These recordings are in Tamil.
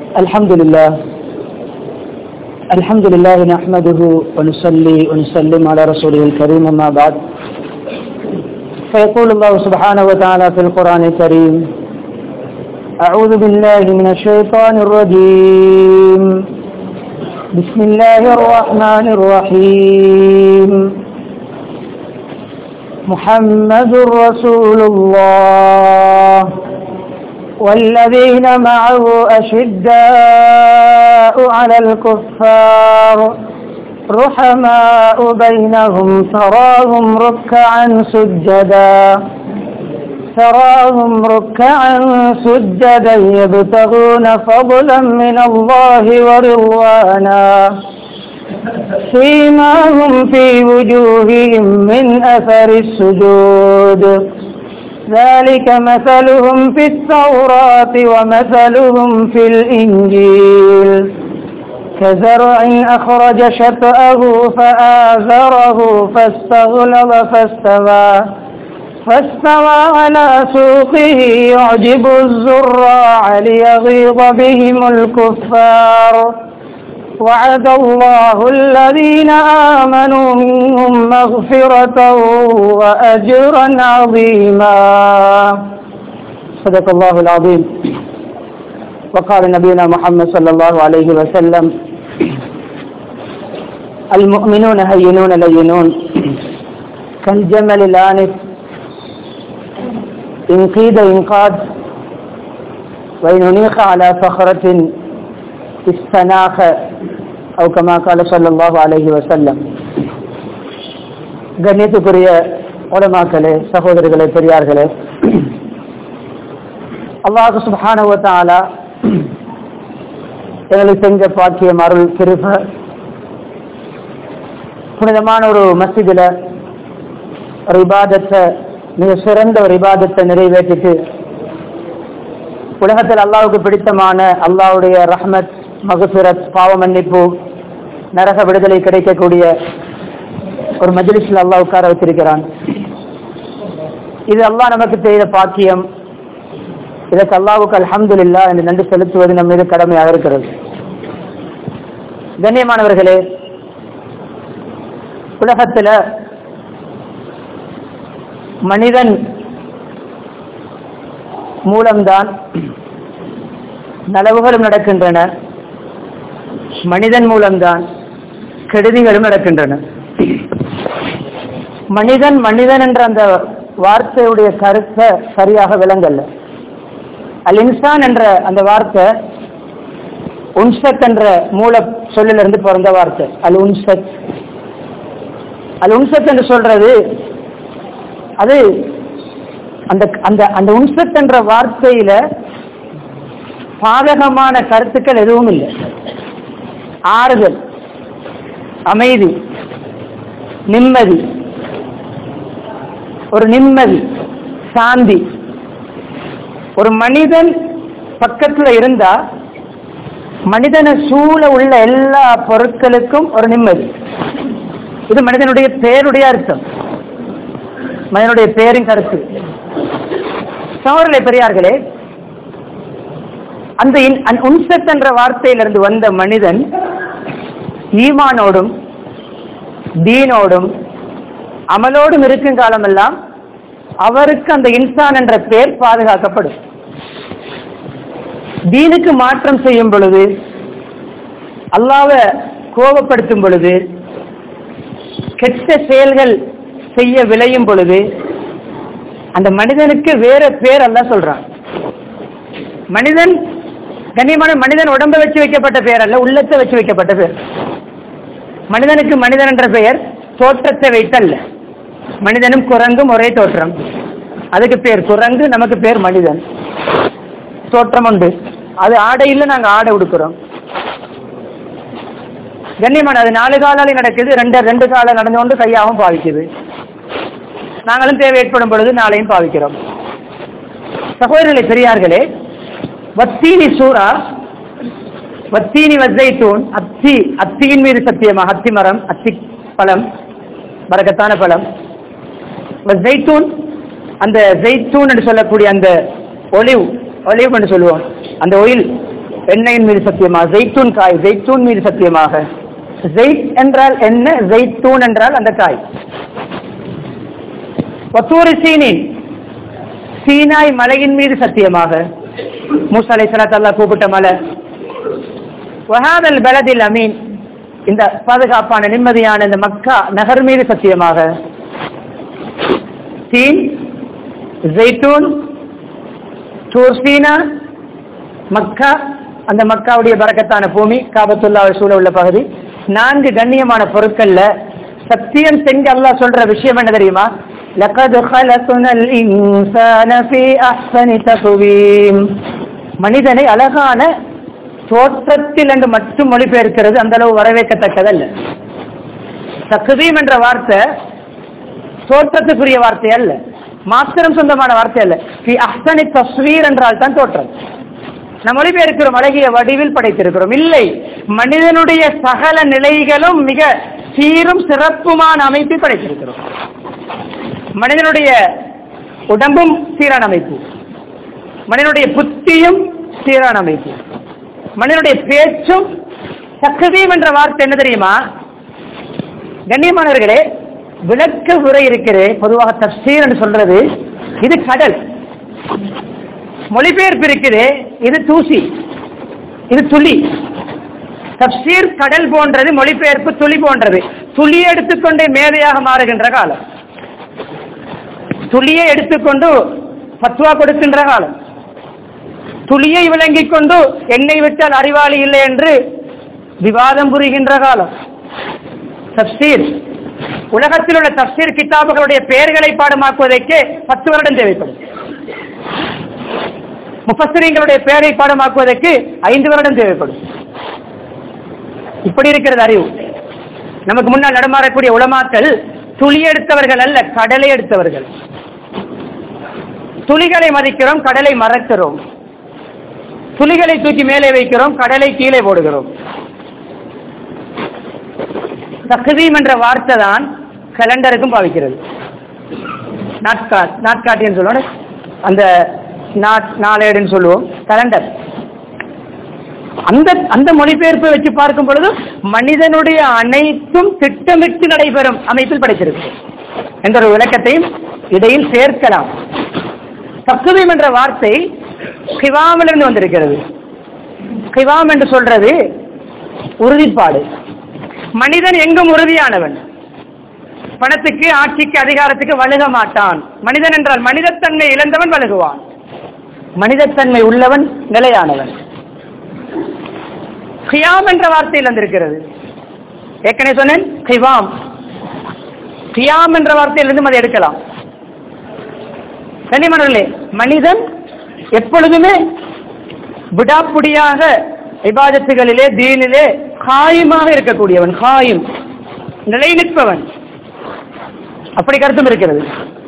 الحمد لله نحمده ونصلي ونسلم على رسوله الكريم أما بعد فيقول الله سبحانه وتعالى في القرآن الكريم أعوذ بالله من الشيطان الرجيم بسم الله الرحمن الرحيم محمد رسول الله والذين معه أشداء على الكفار رحماء بينهم تراهم ركعا سجدا يبتغون فضلا من الله ورضوانا سيماهم في وجوههم من أثر السجود ذلك مثلهم في التوراة ومثلهم في الإنجيل كزرع أخرج شطأه فآزره فاستغلظ فاستوى على سوقه يعجب الزراع ليغيظ بهم الكفار وعد الله الذين آمنوا منهم مغفرة وأجرا عظيما صدق الله العظيم. وقال نبينا محمد صلى الله عليه وسلم المؤمنون هينون لينون كالجمل الآنف إن قيد إنقاد وإن أنيخ على صخرة استناخ أو كما قال صلى الله عليه وسلم. கண்ணியத்துக்குரிய உலமாக்களே, சகோதரர்களே, பெரியார்களே, அல்லாஹ் சுப்ஹானஹு வ தஆலா எங்களுக்கு செஞ்ச பாக்கியம், அருள், கிருபை, புனிதமான ஒரு மஸ்ஜிதில் ஒரு இபாதத்தை, மிக சிறந்த ஒரு இபாதத்தை நிறைவேற்றிட்டு உலகத்தில் அல்லாஹ்வுக்கு பிடித்தமான அல்லாஹ்வுடைய ரஹ்மத், மக்ஃபிரத், பாவ மன்னிப்பு, நரக விடுதலை கிடைக்கக்கூடிய ஒரு மஜ்லிஸில் அல்லாஹ் உட்கார வச்சிருக்கிறான். இது அல்லாஹ் நமக்கு செய்த பாக்கியம். இதற்கு அல்லாஹ்வுக்கு அல்ஹம்துலில்லாஹ் என்று நன்றி செலுத்துவது நம் மீது கடமையாக இருக்கிறது. கண்ணியமானவர்களே, உலகத்தில் மனிதன் மூலம்தான் நலவுகளும் நடக்கின்றன, மனிதன் மூலம்தான் கெடுதிகளும் நடக்கின்றன. மனிதன் மனிதன் என்ற அந்த வார்த்தையுடைய கருத்தை சரியாக விளங்கல்ல. அல் இன்சான் என்ற அந்த வார்த்தை உன்சத் என்ற மூல சொல்லிலிருந்து பிறந்த வார்த்தை. அல் உன்சத் என்று சொல்றது அது அந்த அந்த அந்த உன்சத் என்ற வார்த்தையில பாதகமான கருத்துக்கள் எதுவும் இல்லை. ஆறுதல், அமைதி, நிம்மதி, ஒரு நிம்மதி, சாந்தி. ஒரு மனிதன் பக்கத்துல இருந்தா மனிதனை சூழ உள்ள எல்லா பொருட்களுக்கும் ஒரு நிம்மதி. இது மனிதனுடைய பேருடைய அர்த்தம், மனிதனுடைய பேரின் கருத்து. சகோதரர்களே, பெரியார்களே, அந்த உன்சத் என்ற வார்த்தையிலிருந்து வந்த மனிதன் ஈமானோடும் தீனோடும் அமலோடும் இருக்கும் காலமெல்லாம் அவருக்கு அந்த இன்சான் என்ற பெயர் பாதுகாக்கப்படும். தீனுக்கு மாற்றம் செய்யும் பொழுது, அல்லாஹ்வை கோபப்படுத்தும் பொழுது, கெட்ட செயல்கள் செய்ய விளையும் பொழுது அந்த மனிதனுக்கு வேற பேர் அல்லாஹ் சொல்றான். மனிதன் கண்ணியமான மனிதன் உடம்பை வச்சு வைக்கப்பட்ட பெயர் அல்ல, உள்ளத்தை வச்சு வைக்கப்பட்ட பெயர். மனிதனுக்கு மனிதன் என்ற பெயர் தோற்றத்தை வைத்தல்ல. மனிதனும் குரங்கும் ஒரே தோற்றம், அதுக்கு பேர் குரங்கு, நமக்கு பேர் மனிதன். தோற்றம் உண்டு, அது ஆடையில் நாங்க ஆடை உடுக்கிறோம். கண்ணியமான அது 4 காலாலே நடக்குது, ரெண்டு காலம் நடந்து கொண்டு கையாகவும் பாவிக்குது. நாங்களும் தேவை ஏற்படும் பொழுது நாளையும் பாவிக்கிறோம். சகோதரர்களே, பெரியார்களே, வத்தீனி சூரா, வத்தீனி வஜ்ஜைத்தூன், அத்தியின் மீது சத்தியமாக, அத்தி மரம், அத்தி பழம், பரக்கத்தான பழம். ஜெய்தூன், அந்த ஜெய்தூன் என்று சொல்லக்கூடிய அந்த ஒலிவ் என்று சொல்லுவோம், அந்த ஒயில் எண்ணெயின் மீது சத்தியமாக, ஜெய்தூன் காய், ஜெய்தூன் மீது சத்தியமாக. ஜெய்த் என்றால் என்ன, ஜெய்தூன் என்றால் அந்த காய். வத்தூரி சீனின், சீனாய் மலையின் மீது சத்தியமாக. மூசா அலைஹிஸ்ஸலாத்து அல்லாஹ் கூப்பிட்ட மலை. வஹாதல் பலதில் அமீன், இந்த பாதுகாப்பான நிம்மதியான இந்த மக்கா நகர் மீது சத்தியமாக. சீன், ஜெய்தூன், தூர் சீனா, மக்கா, அந்த மக்காவுடைய பரக்கத்தான பூமி, காபத்துல்லாஹ் சூழ உள்ள பகுதி. 4 கண்ணியமான பொருட்கள்ல சத்தியம் செஞ்சு அல்லாஹ் சொல்ற விஷயம் என்ன தெரியுமா? லகத் خلقنال இன்சான ஃபீ அஹ்ஸனி தக்வீம். மனிதனை அழகான தோற்றத்தில் என்று மட்டும் மொழிபெயர்க்கிறது அந்த அளவு வரவேற்கத்தக்கதல்ல. தக்வீம் என்ற வார்த்தை தோற்றத்துக்குரிய வார்த்தை அல்ல, மாத்திரம் சொந்தமான வார்த்தை அல்ல. ஃபீ அஹ்ஸனி தஸ்வீர் என்றால் தான் தோற்றம். நாம் மொழிபெயர்க்கிறோம் அழகிய வடிவில் படைத்திருக்கிறோம். இல்லை, மனிதனுடைய சகல நிலைகளும் மிக சீரும் சிறப்புமான அமைப்பில் படைத்திருக்கிறோம். மனிதனுடைய உடம்பும் சீரான அமைப்பு, மனிதனுடைய புத்தியும் சீரான அமைப்பு, மனிதனுடைய பேச்சும். தக்வீம் என்ற வார்த்தை என்ன தெரியுமா கண்ணியமானவர்களே? விளக்க உரை இருக்கிறது. பொதுவாக தஃசீர் என்று சொல்றது இது கடல், மொழிபெயர்ப்பு இருக்குது இது தூசி, இது துளி. தஃசீர் கடல் போன்றது, மொழிபெயர்ப்பு துளி போன்றது. துளியை எடுத்துக்கொண்டே மேதையாக மாறுகின்ற காலம், துளியை எடுத்துக்கொண்டு பத்வா கொடுக்கின்ற காலம், துளியை விளங்கிக் கொண்டு என்னை விட்டால் அறிவாளி இல்லை என்று விவாதம் புரிகின்ற காலம். தஃசீர், உலகத்தில் உள்ள தஃசீர் கிதாபுகளுடைய பெயர்களை பாடமாக்குவதற்கு 10 வருடம் தேவைப்படும். முஃபஸ்ஸிரீன்களுடைய பெயரை பாடமாக்குவதற்கு 5 வருடம் தேவைப்படும். இப்படி இருக்கிறது அறிவு. நமக்கு முன்னால் நடமாறக்கூடிய உலமாக்கள் துளி எடுத்தவர்கள் அல்ல, கடலை எடுத்தவர்கள். துளிகளை மதிக்கிறோம், கடலை மறக்கிறோம். துளிகளை தூக்கி மேலே வைக்கிறோம், கடலை கீழே போடுகிறோம். தக்வீம் என்ற வார்த்தை தான் கலண்டருக்கும் பாவிக்கிறது. நாட்காட்டின்னு சொல்லுவோம், அந்த நாளேடுன்னு சொல்லுவோம், கலண்டர். அந்த மொழிபெயர்ப்பை வச்சு பார்க்கும் பொழுது மனிதனுடைய அனைத்தும் திட்டமிட்டு நடைபெறும் அமைப்பில் படைத்திருக்கு என்ற ஒரு விளக்கத்தையும் இடையில் சேர்க்கலாம். தக்வீம் என்ற வார்த்தை கிவாமிலிருந்து வந்திருக்கிறது. கிவாம் என்று சொல்றது உறுதிப்பாடு. மனிதன் எங்கும் உறுதியானவன், பணத்துக்கு, ஆட்சிக்கு, அதிகாரத்துக்கு வழுக மாட்டான். மனிதன் என்றால் மனிதத்தன்மை இழந்தவன் வழுகுவான், மனிதத்தன்மை உள்ளவன் நிலையானவன். கியாம் என்ற வார்த்தையில் வந்திருக்கிறது. ஏற்கனவே சொன்னேன் கிவாம், கியாம் என்ற வார்த்தையிலிருந்து அதை எடுக்கலாம். கண்ணியமானவர்களே, மனிதன் எப்பொழுதுமே விடாப்புடியாக இபாதத்துகளிலே, தீனிலே காயமாக இருக்கக்கூடியவன், காயும் நிலை நிற்பவன். அப்படி கருத்தும் இருக்கிறது.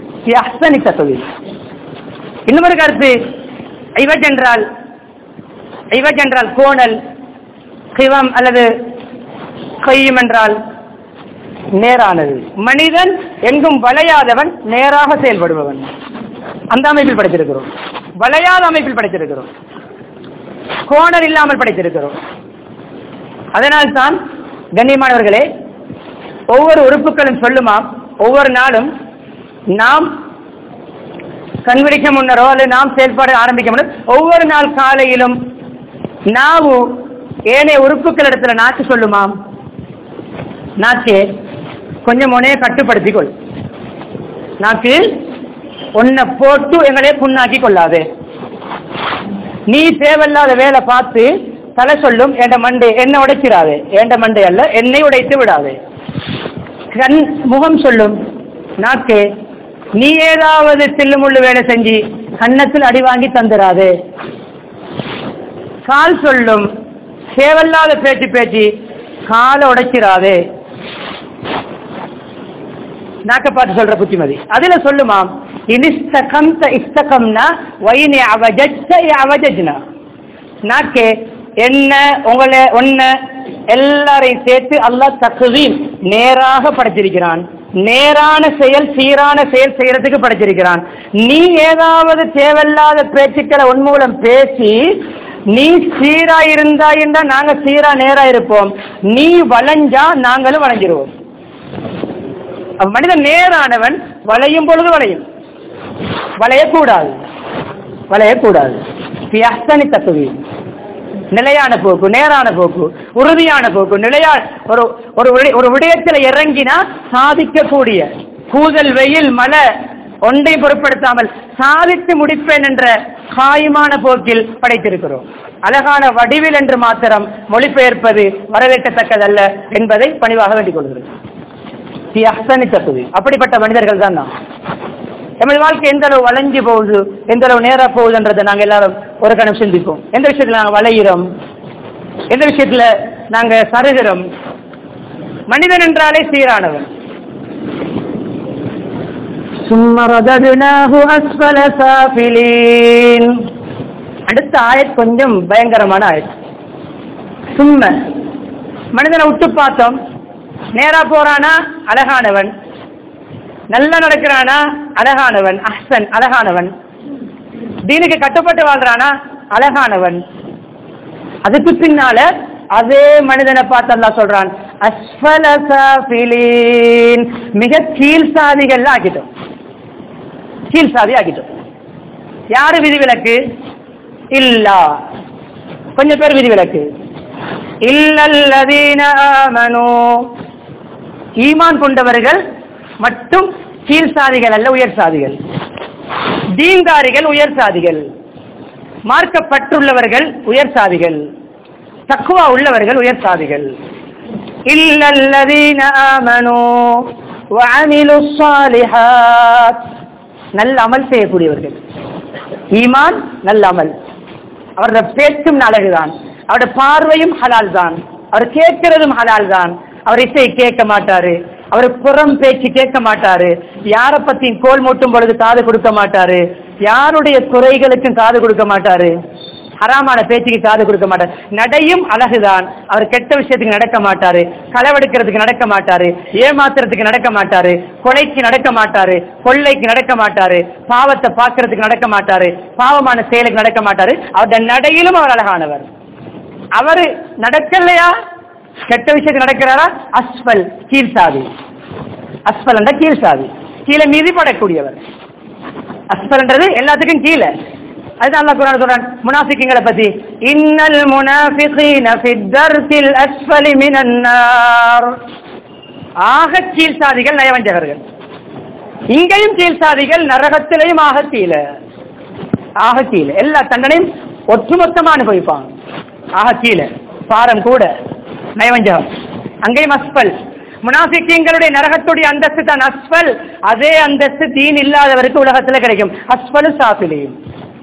இன்னொரு கருத்து, ஐவஜ் என்றால் கோணல், கிவம் அல்லது கையும் என்றால் நேரானது. மனிதன் எங்கும் வளையாதவன், நேராக செயல்படுபவன். அந்த அமைப்பில் படைத்திருக்கிறோம். வளையாத அமைப்பில் படைத்திருக்கிறோம், கோணல் இல்லாமல் படைத்திருக்கிறோம். அதனால்தான் கண்ணியமானவர்களே, ஒவ்வொரு உறுப்புகளும் சொல்லுமாம், ஒவ்வொரு நாளும் நாம் கண்விழிக்க முன்னரோ அல்லது நாம் செயல்பாடு ஆரம்பிக்க முன்னர் ஒவ்வொரு நாள் காலையிலும் நாவு ஏனைய உறுப்புகள் இடத்துல நாக்கு சொல்லுமாம், நாக்கே கொஞ்சம் உன்னைய கட்டுப்படுத்திக்கொள், நாக்கு உன்னை போட்டு எங்களே புண்ணாக்கி கொள்ளாதே, நீ தேவையில்லாத வேலை பார்த்து தலை சொல்லும் என்ற மண்டை என்ன உடைக்கிறாதே, என்ற மண்டை அல்ல என்னை உடைத்து விடாதே. கண் முகம் சொல்லும், நாக்கே நீ ஏதாவது தில்லுமுள்ளு வேலை செஞ்சு கன்னத்தில் அடி வாங்கி தந்துடாதே. கால் சொல்லும், தேவையில்லாத பேச்சு காலை உடைக்கிறாதே. நாக்க பார்த்து சொல்ற புத்திமதி. அதுல சொல்லுமாம், நாக்கே என்ன உங்களை ஒன்ன எல்லாரையும் சேர்த்து அல்லாஹ் தக்வீம் நேராக படைச்சிருக்கிறான். நேரான செயல், சீரான செயல் செய்யறதுக்கு படைச்சிருக்கிறான். நீ ஏதாவது தேவையில்லாத பேச்சுக்களை உன் மூலம் பேசி நீ சீரா இருந்தா என்றா நாங்க சீரா நேரா இருப்போம், நீ வளைஞ்சா நாங்களும் வளைஞ்சிருவோம். மனிதன் நேரானவன் வளையும் பொழுது வளையக்கூடாது. நிலையான போக்கு, நேரான போக்கு, உறுதியான போக்கு, நிலையான ஒரு விடயத்தில் இறங்கினா சாதிக்கக்கூடிய, கூதல் வெயில் மழை ஒன்றை பொருட்படுத்தாமல் சாதித்து முடிப்பேன் என்ற காயமான போக்கில் படைத்திருக்கிறோம். அழகான வடிவில் என்று மாத்திரம் மொழிபெயர்ப்பது வரவேற்கத்தக்கதல்ல என்பதை பணிவாக வேண்டிக் கொள்கிறேன். அப்படிப்பட்ட மனிதர்கள் தான் நாம். எமது வாழ்க்கை எந்த அளவு வளைஞ்சு போகுது, எந்த அளவு நேரா போகுதுன்றதை நாங்கள் எல்லாரும் ஒரு கணம் சிந்திப்போம். எந்த விஷயத்துல நாங்கள் வளைகிறோம், எந்த விஷயத்துல நாங்க சருகிறோம். மனிதன் என்றாலே சீரானவன். அடுத்த ஆயத் கொஞ்சம் பயங்கரமான ஆயத். சும்ம மனிதனை விட்டு பார்த்தோம், நேரா போறானா அழகானவன், நல்லா நடக்கிறானா அழகானவன், அஹ்சன் அழகானவன், தீனுக்கு கட்டுப்பட்டு வாழ்றானா அழகானவன். அதுக்கு பின்னால அதே மனிதனை பார்த்து அல்லாஹ் சொல்றான், அஸ்ஃபல சாஃபிலீன், மிக கீழ்சாதிகள் ஆக்கிட்டோம். கீழ்சாதி ஆக்கிட்டோம். யாரு விதிவிலக்கு? இல்லா, கொஞ்சம் பேர் விதிவிலக்கு. இல்லல்லதீன ஆமனூ, ஈமான் கொண்டவர்கள் மட்டும் கீழ்சாதிகள் அல்ல, உயர் சாதிகள். தீன்தாரிகள் உயர் சாதிகள், மார்க்கப்பட்டுள்ளவர்கள் உயர் சாதிகள், தக்வா உள்ளவர்கள் உயர் சாதிகள். இல்லல்லதீன ஆமனூ வஅமிலுஸ் ஸாலிஹாத், நல்ல அமல் செய்யக்கூடியவர்கள். ஈமான் நல்ல அமல். அவருடைய பேச்சும் அழகுதான், அவருடைய பார்வையும் ஹலால் தான், அவர் கேட்கிறதும் ஹலால் தான். அவர் இசை கேட்க மாட்டாரு, அவர் புறம் பேச்சு கேட்க மாட்டாரு, யாரை பத்தி கோல் மூட்டும் பொழுது காது கொடுக்க மாட்டாரு, யாருடைய குறைகளுக்கும் காது கொடுக்க மாட்டாரு, ஹராமான பேச்சுக்கு காது கொடுக்க மாட்டார். நடையும் அழகுதான், அவர் கெட்ட விஷயத்துக்கு நடக்க மாட்டாரு, களவெடுக்கிறதுக்கு நடக்க மாட்டாரு, ஏமாத்துறதுக்கு நடக்க மாட்டாரு, கொலைக்கு நடக்க மாட்டாரு, கொள்ளைக்கு நடக்க மாட்டாரு, பாவத்தை பார்க்கறதுக்கு நடக்க மாட்டாரு, பாவமான செயலுக்கு நடக்க மாட்டாரு. அவருடைய நடையிலும் அவர் அழகானவர். அவரு நடக்கலையா, கெட்ட விஷயத்துக்கு நடக்கிறாரா, அஸ்பல் கீழ்சாதி. அஸ்பல் என்ற கீழ்சாதி, கீழே மீதிப்படக்கூடியவர். அஸ்பல் என்றது எல்லாத்துக்கும் கீழே. அதுதான் அல்லாஹ் குர்ஆன்ல சொல்றான் முனாஃபிக்குகளை பத்தி, இன்னல் முனாஃபிகீன ஃபித் தர்கில் அஸ்ஃபலி மினன் நார். ஆக கீழ்சாதிகள் நயவஞ்சகர்கள். இங்கேயும் கீழ்சாதிகள், நரகத்திலேயும் ஆக கீழே. ஆக கீழே எல்லா தண்டனையும் ஒட்டுமொத்தமா அனுபவிப்பாங்க. ஆக கீழே பாரம் கூட நயவஞ்சகம். அங்கேயும் அஸ்பல். முனாஃபிக்கீங்களுடைய நரகத்துடைய அந்தஸ்து தான் அஸ்பல். அதே அந்தஸ்து தீன் இல்லாதவருக்கு உலகத்துல கிடைக்கும். அஸ்பலு சாஃபிலீன்.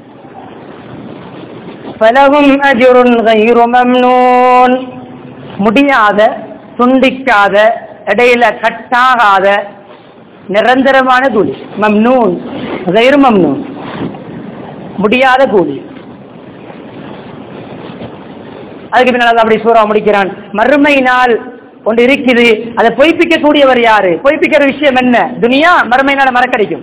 ஃபலஹும் அஜ்ருன் கைரு மம்னூன், முடியாத, துண்டிக்காத, இடையில கட்டாகாத நிரந்தரமான கூலி. மம்னூன் கைரு மம்னூன், முடியாத கூலி. அதுக்கு பின்னால் அப்படி சூறா முடிக்கிறான். மறுமை நாள் ஒன்று இருக்குது, அதை பொய்ப்பிக்க கூடியவர் யாரு? பொய்ப்பிக்கிற விஷயம் என்ன? துனியா மறுமை நாள் மறக்கடிக்கும்.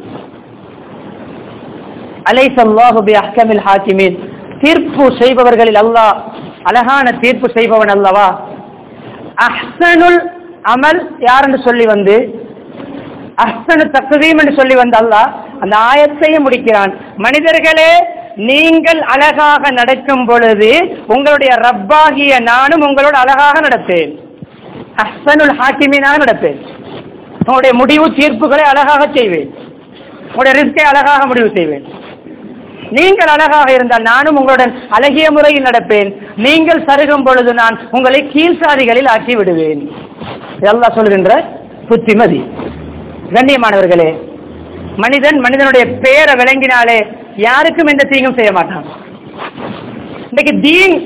அலைஸல்லாஹு பிஅஹ்கமில் ஹாக்கிமீன், தீர்ப்பு செய்பவர்களில் அல்லாஹ் அழகான தீர்ப்பு செய்பவன் அல்லவா. அஹ்சனுல் அமல் யார் என்று சொல்லி வந்து, அஹ்சனு தக்வீம் என்று சொல்லி வந்து அல்லாஹ் அந்த ஆயத்தையும் முடிக்கிறான். மனிதர்களே, நீங்கள் அழகாக நடக்கும் பொழுது உங்களுடைய ரப்பாகிய நானும் உங்களோட அழகாக நடப்பேன். அஹ்சனுல் ஹாக்கிமீனாக நடப்பேன். உங்களுடைய முடிவு தீர்ப்புகளை அழகாக செய்வேன், உங்களுடைய ரிஸ்கை அழகாக முடிவு செய்வேன். நீங்கள் அழகாக இருந்தால் நானும் உங்களுடன் அழகிய முறையில் நடப்பேன். நீங்கள் சருகும் பொழுது நான் உங்களை கீழ்சாதிகளில் ஆக்கி விடுவேன். அல்லாஹ் சொல்கின்ற புத்திமதி. கண்ணியமானவர்களே, மனிதனுடைய பெயரை விளங்கினாலே யாருக்கும் எந்த தீங்கும் செய்ய மாட்டான். இன்னைக்கு தீன்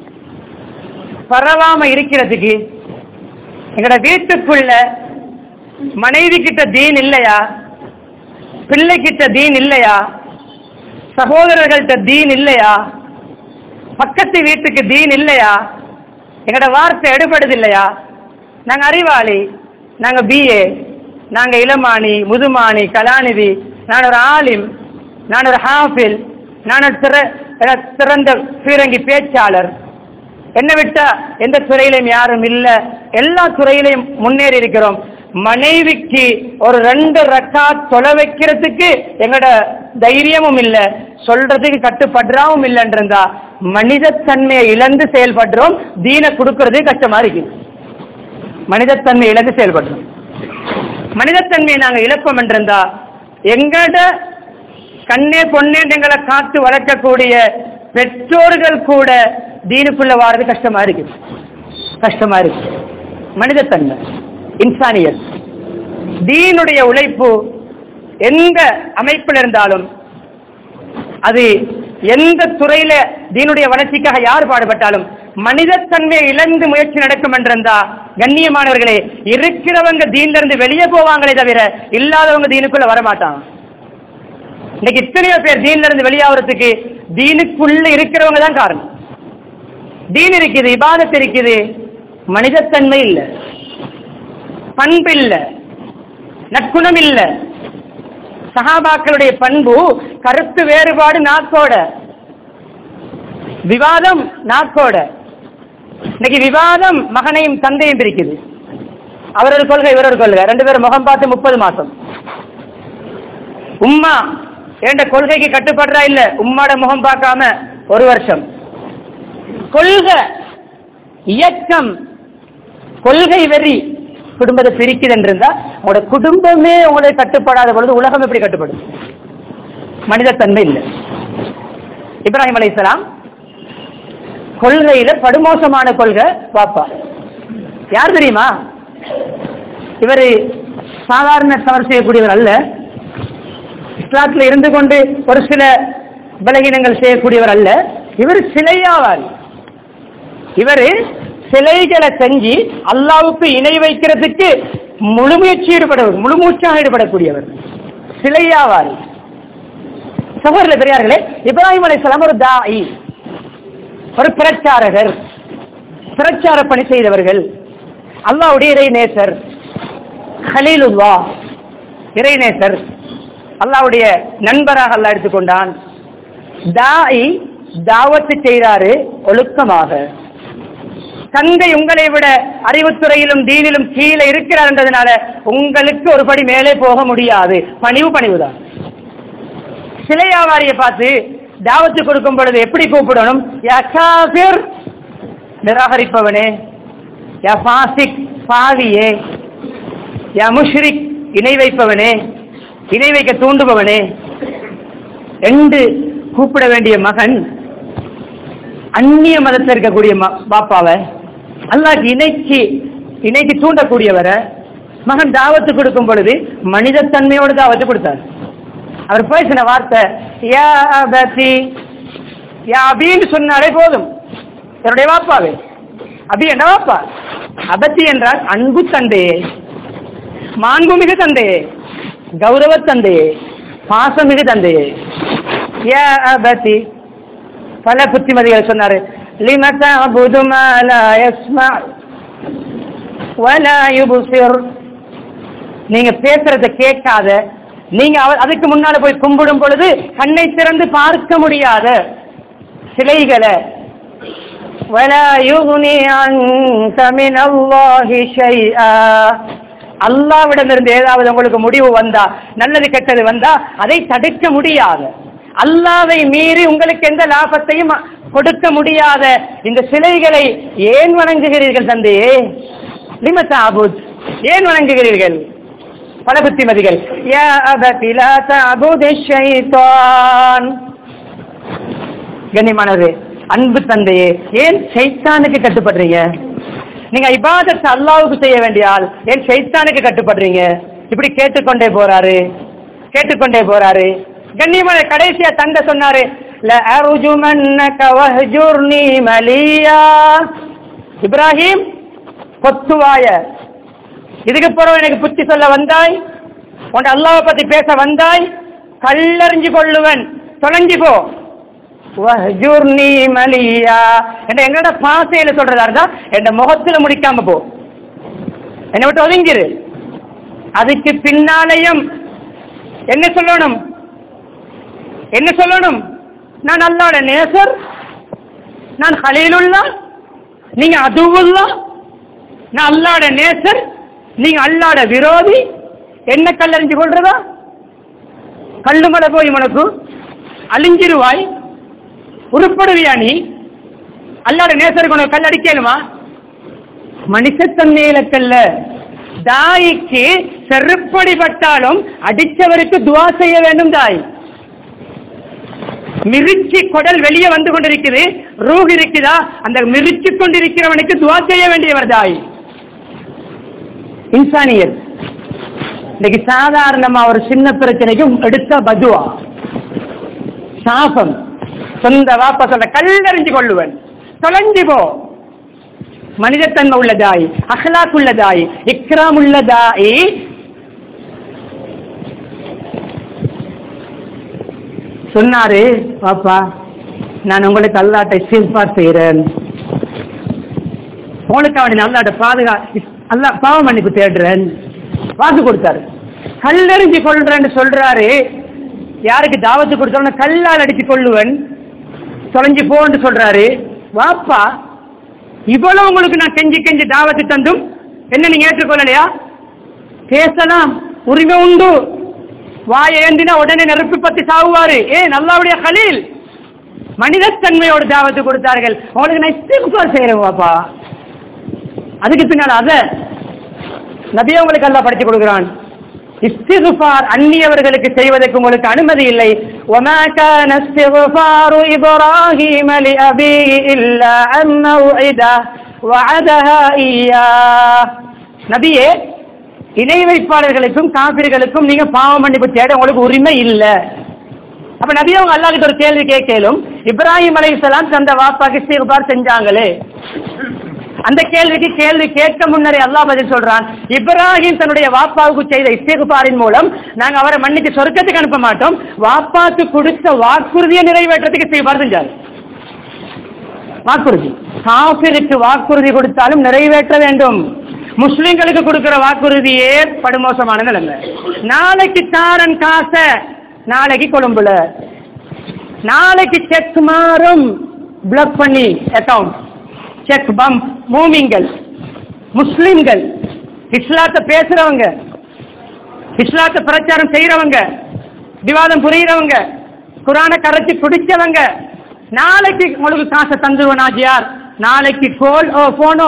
பரவாம இருக்கிறதுக்கு எங்கட வீட்டுக்குள்ள மனைவி கிட்ட தீன் இல்லையா, பிள்ளை கிட்ட தீன் இல்லையா, சகோதரர்கள்ட்ட தீன் இல்லையா, பக்கத்து வீட்டுக்கு தீன் இல்லையா, எங்கட வார்த்தை எடுபடுது இல்லையா, நாங்க அறிவாளி, நாங்க பிஏ, நாங்க இளமானி, முதுமானி, கலாநிதி, நான் ஒரு ஆலிம், நான் ஒரு ஹாஃபில், நான் ஒரு சிறந்த பீரங்கி பேச்சாளர், என்ன விட்டா எந்த துறையிலும் யாரும் இல்ல, எல்லா துறையிலையும் முன்னேறி இருக்கிறோம். மனைவிக்கு ஒரு 2 ரக்காத் தொலை வைக்கிறதுக்கு எங்கட தைரியமும் இல்ல, சொல்றதுக்கு கட்டுப்படுறாவும் இல்லைன்றா மனிதத்தன்மையை இழந்து செயல்படுறோம். தீன கொடுக்கறது கஷ்டமா இருக்கு. மனிதத்தன்மை இழந்து செயல்படுறோம். மனிதத்தன்மையை நாங்க இழப்போம் என்றா எங்கட கண்ணே பொண்ணே எங்களை காத்து வளர்க்கக்கூடிய பெற்றோர்கள் கூட தீனுக்குள்ள வாரது கஷ்டமா இருக்கு. கஷ்டமா இருக்கு. மனிதத்தன்மை, இன்சானியத், தீனுடைய உழைப்பு எந்த அமைப்பில் இருந்தாலும், அது எந்த துறையில தீனுடைய வளர்ச்சிக்காக யார் பாடுபட்டாலும் மனிதத்தன்மையை இழந்து முயற்சி நடக்கும் என்றா கண்ணியமானவர்களே, இருக்கிறவங்க தீன்ல இருந்து வெளியே போவாங்களே தவிர இல்லாதவங்க தீனுக்குள்ள வரமாட்டாங்க. இன்னைக்கு இத்தனையோ பேர் தீன்ல இருந்து வெளியாகிறதுக்கு தீனுக்குள்ள இருக்கிறவங்க தான் காரணம். தீன் இருக்குது, இபாதத் இருக்குது, மனிதத்தன்மை இல்ல, பண்பு இல்ல, நற்குணம் இல்ல. சஹாபாக்களுடைய பண்பு கருத்து வேறுபாடு நாக்கோட, விவாதம் நாக்கோட. இன்னைக்கு விவாதம் மகனையும் தந்தையும் பிரிக்குது. அவரொரு கொள்கை இவரொரு கொள்கை, 2 பேரும் முகம் பார்த்து 30 மாசம். உம்மா என்ற கொள்கைக்கு கட்டுப்படுறா இல்ல, உம்மாட முகம் பார்க்காம 1 வருஷம். கொள்கை இயக்கம், கொள்கை வெறி குடும்பத்தை பிரிக்குது என்றிருந்தா உங்களோட குடும்பமே உங்களை கட்டுப்படாத பொழுது உலகம் எப்படி கட்டுப்படும்? மனிதத்தன்மை இல்லை. இப்ராஹிம் அலைஹிஸ்ஸலாம் கொள்கையில படுமோசமான கொள்கை பாப்பா. யார் தெரியுமா? இவர் சாதாரண தவறு செய்யக்கூடியவர் அல்ல, இஸ்லாத்தில் இருந்து கொண்டு ஒரு சில பலகீனங்கள் செய்யக்கூடியவர் அல்ல. இவர் சிலையாவார். இவர் சிலைகளை செஞ்சு அல்லாவுக்கு இணை வைக்கிறதுக்கு முழு மூச்சாக ஈடுபடக்கூடியவர், சிலையாவார். சகோதரர்களே பெரியார்களே, இப்ராஹிம் அலைஹிஸ்ஸலாம் ஒரு தாயி, ஒரு பிரச்சாரகர், பிரச்சார பணி செய்தவர்கள். அல்லாஹ்வுடைய இறைநேசர், கலீலுல்லாஹ், இறைநேசர், அல்லாஹ்வுடைய நண்பராக அல்லாஹ் எடுத்துக்கொண்டான். தாயி தாவத்து செய்தாரு ஒழுக்கமாக. தந்தை உங்களை விட அறிவுத்துறையிலும் தீனிலும் கீழே இருக்கிறார் என்றதுனால உங்களுக்கு ஒரு படி மேலே போக முடியாது. பணிவுதான். சிலை வியாபாரியை பார்த்து தாவத்து கொடுக்கும் பொழுது எப்படி கூப்பிடணும்? யா காஃபிர், நிராகரிப்பவனே. யா ஃபாசிக், பாவியே. யா முஷ்ரிக், இணை வைப்பவனே, இணை வைக்க தூண்டுபவனே என்று கூப்பிட வேண்டிய மகன் அந்நிய மதத்தில் இருக்கக்கூடிய பாப்பாவை அல்லாஹ்க்கு இணைக்கு தூண்டக்கூடியவரை மகன் தாவத்து கொடுக்கும் பொழுது மனிதத்தன்மையோடு தாவத்து கொடுத்தார். அவர் பேசின வார்த்தை யா அபதி, யா அபின்னு சொன்னாலே போதும். என்னுடைய வாப்பாவே, அபி என்ற வாப்பா. அபத்தி என்றால் அன்பு தந்தையே, மாண்புமிகு தந்தையே, கௌரவ தந்தையே, பாசமிகு தந்தையே. யா அபதி. பல புத்திமதிகள் சொன்னாரு. லிம தஅபுது மா லா யஸ்மா வலா யுப்சிர். நீங்க பேசுறத கேட்காத, நீங்க அதுக்கு முன்னால போய் கும்பிடும் பொழுது கண்ணை திறந்து பார்க்க முடியாத சிலைகளை, வலா யுக்னி அன்க மினல்லாஹி ஷைஆ. அல்லாஹ்விடமிருந்து ஏதாவது உங்களுக்கு முடிவு வந்தா, நல்லது கெட்டது வந்தா அதை தடுக்க முடியாது. அல்லாஹ்வை மீறி உங்களுக்கு எந்த லாபத்தையும் கொடுக்க முடியாத இந்த சிலைகளை ஏன் வணங்குகிறீர்கள் தந்தையே? லிம தஅபுத், ஏன் வணங்குகிறீர்கள்? பல புத்திமதிகள். யா அபதி லா தஅபுதி ஷைத்தான். கண்ணியமானவரே, அன்பு தந்தையே, ஏன் ஷைத்தானுக்கு கட்டுப்படுறீங்க? நீங்க இபாதத் அல்லாஹ்வுக்கு செய்ய வேண்டியால் ஏன் ஷைத்தானுக்கு கட்டுப்படுறீங்க? இப்படி கேட்டுக்கொண்டே போறாரு. கண்ணியமான கடைசியா தந்தை சொன்னாரு, இப்ராஹிம் கொத்துவாய, இதுக்கு பிறகு எனக்கு புத்தி சொல்ல வந்தாய், உன் அல்லாஹ்வை பத்தி பேச வந்தாய், கல்லறிஞ்சு கொள்ளுவன், தொலைஞ்சு போ. எங்களோட பாசையில சொல்றதா இருந்தா என் முகத்துல முடிக்காம போ, என்னை விட்டு ஒதுங்கிரு. அதுக்கு பின்னாலையும் என்ன சொல்லணும்? நான் அல்லாஹ்வுடைய நேசர், நான் கலீலுல்லாஹ், நீங்க அதுவுல்லாஹ். நான் அல்லாஹ்வுடைய நேசர், நீங்க அல்லாஹ்வுடைய விரோதி. என்ன கல்லறிஞ்சு கொள்றதா? கல்லுமலை போய் உனக்கு அழிஞ்சிருவாய், உருப்படுவியா? நீ அல்லாஹ்வுடைய நேசருக்கு உனக்கு கல் அடிக்கலுமா? மனுஷத்தன்மையில கல்ல. தாய்க்கு செருப்படிபட்டாலும் அடித்தவருக்கு துவா செய்ய வேண்டும். தாய் மிரிச்சி குடல் வெளியே வந்து கொண்டிருக்குது, ரூஹ் இருக்குதா, அந்த மிரிச்சு கொண்டிருக்கிறவனுக்கு துவா செய்ய வேண்டியவர் தாய். இன்சானியர். இன்னைக்கு சாதாரணமா ஒரு சின்ன பிரச்சனைக்கும் எடுத்த பதுவா, சாபம். சொந்த வாப்பா சொல்ல கல்லறிஞ்சு கொள்ளுவன், தொலைஞ்சு போ. மனிதத்தன்மை உள்ள தாய், அஹ்லாக் உள்ள தாய், இக்ராம் உள்ள தாய். சொன்னாரு, பாப்பா நான் உங்களுக்கு அல்லாஹ்ட்ட இஸ்திக்பார் செய்றேன், உங்களுக்கு அவனை அல்லாஹ்ட்ட அல்லாஹ் பாவ மன்னிப்பு தேடுறேன். வாக்கு கொடுத்தாரு. கல்லறிஞ்சு கொள்றேன்னு சொல்றாரு. யாருக்கு தாவத்து கொடுத்தாலும் கல்லால் அடிச்சு கொள்ளுவன், தொலைஞ்சு போன்னு சொல்றாரு. வாப்பா இவ்வளவு உங்களுக்கு நான் கெஞ்சி கெஞ்சி தாவத்து தந்தும் என்ன நீங்க ஏற்றுக்கொள்ளலையா? பேசலாம், உரிமை உண்டு. வாயை ஏந்தினா உடனே நெருப்பு பத்தி சாவுவாரு. அல்லாஹ்வுடைய கலீல் மனிதத்தன்மையோடு தாவத்து கொடுத்தார்கள். உங்களுக்கு நான் இஸ்திக்பார் செய்றேன் வாப்பா. அதுக்கு பின்னால் அத நபியே உங்களுக்கு அல்லாஹ் படிச்சு கொடுக்கிறான். இஸ்திக்பார் அந்நியவர்களுக்கு செய்வதற்கு உங்களுக்கு அனுமதி இல்லை. وما كان استغفار ابراهيم لابيه الا عن موعده وعدها اياه. நபியே இணை வைப்பாளர்களுக்கும் காபிர்களுக்கும் நீங்க பாவ மன்னிப்பு தேட உங்களுக்கு உரிமை இல்லை. அப்ப நபியே அவங்க அல்லாஹ் கிட்ட ஒரு கேள்வி கேட்கலும், இப்ராஹிம் அலைஹிஸ்ஸலாம் தந்த வாப்பாக்கு இஸ்திக்பார் செஞ்சாங்களே, அந்த கேள்விக்கு கேள்வி கேட்க முன்னரே அல்லாஹ் பதில் சொல்றான். இப்ராஹிம் தன்னுடைய வாப்பாவுக்கு செய்த இஸ்திக்பாரின் மூலம் நாங்க அவரை மன்னிச்சு சொர்க்கத்துக்கு அனுப்ப மாட்டோம், வாப்பாக்கு கொடுத்த வாக்குறுதியை நிறைவேற்றத்துக்கு இஸ்திக்பார் செஞ்சார். வாக்குறுதி காஃபிருக்கு வாக்குறுதி கொடுத்தாலும் நிறைவேற்ற வேண்டும். முஸ்லிம்களுக்கு கொடுக்கிற வாக்குறுதியே படுமோசமான நிலைமை. நாளைக்கு தாரன் காச, நாளைக்கு கொழும்புல, நாளைக்கு செக் மாறும், பிளாக் பண்ணி அக்கவுண்ட், செக் பம்ப். மூமின்கள், முஸ்லிம்கள், இஸ்லாத்தை பேசுறவங்க, இஸ்லாத்தை பிரச்சாரம் செய்யறவங்க, விவாதம் புரியறவங்க, குரானை கரைச்சி குடிச்சவங்க, நாளைக்கு உங்களுக்கு காசை தந்துருவன் ஆஜியார், நாளைக்கு கோல் ஓ போனோ.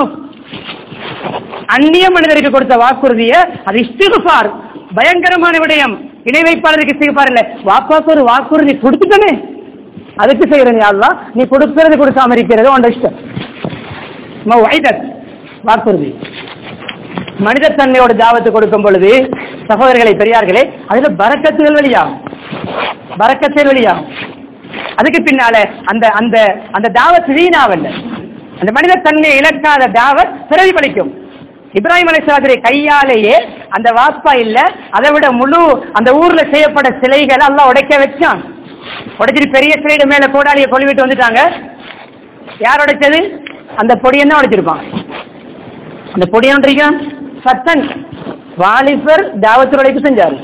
அந்நிய மனிதருக்கு கொடுத்த வாக்குறுதிய அது இஸ்திக்பார், பயங்கரமான விடயம். இணை வைப்பாளருக்கு இஸ்திக்பார் இல்ல. வாப்பாக்கு ஒரு வாக்குறுதி கொடுத்துட்டனே, அதுக்கு செய்யறேன். யா அல்லாஹ் நீ கொடுக்கிறது கொடுக்காம இருக்கிறது உன் இஷ்டம். வாக்குறுதி மனிதத்தன்மையோட தாவத்து கொடுக்கும் பொழுது சகோதரர்களை பெரியார்களே, அதுல பரக்கத்துகள் வெளியாகும், பரக்கத்துகள் வெளியாகும். அதுக்கு பின்னால அந்த அந்த அந்த தாவத் வீணாவல்ல, அந்த மனிதத்தன்மையை இழக்காத தாவத் பிரதிபலிக்கும். இப்ராஹிம் அலைஹிஸ்ஸலாத்துடைய கையாலேயே அந்த வாப்பா இல்ல, அதை விட முழு அந்த ஊர்ல செய்யப்பட்ட சிலைகளை அல்லாஹ் உடைக்க வச்சான். உடைச்சிட்டு பெரிய சிலைയുടെ மேல கோடாலியை கொழுவிட்டு வந்துட்டாங்க. யார் உடைச்சது? அந்த பொடியன் தான் உடைச்சிருப்பான். அந்த பொடியன் ஒன்றிருக்கான் சத்தன் வாலிபர் தாவத்து உடைப்பு செஞ்சாரு.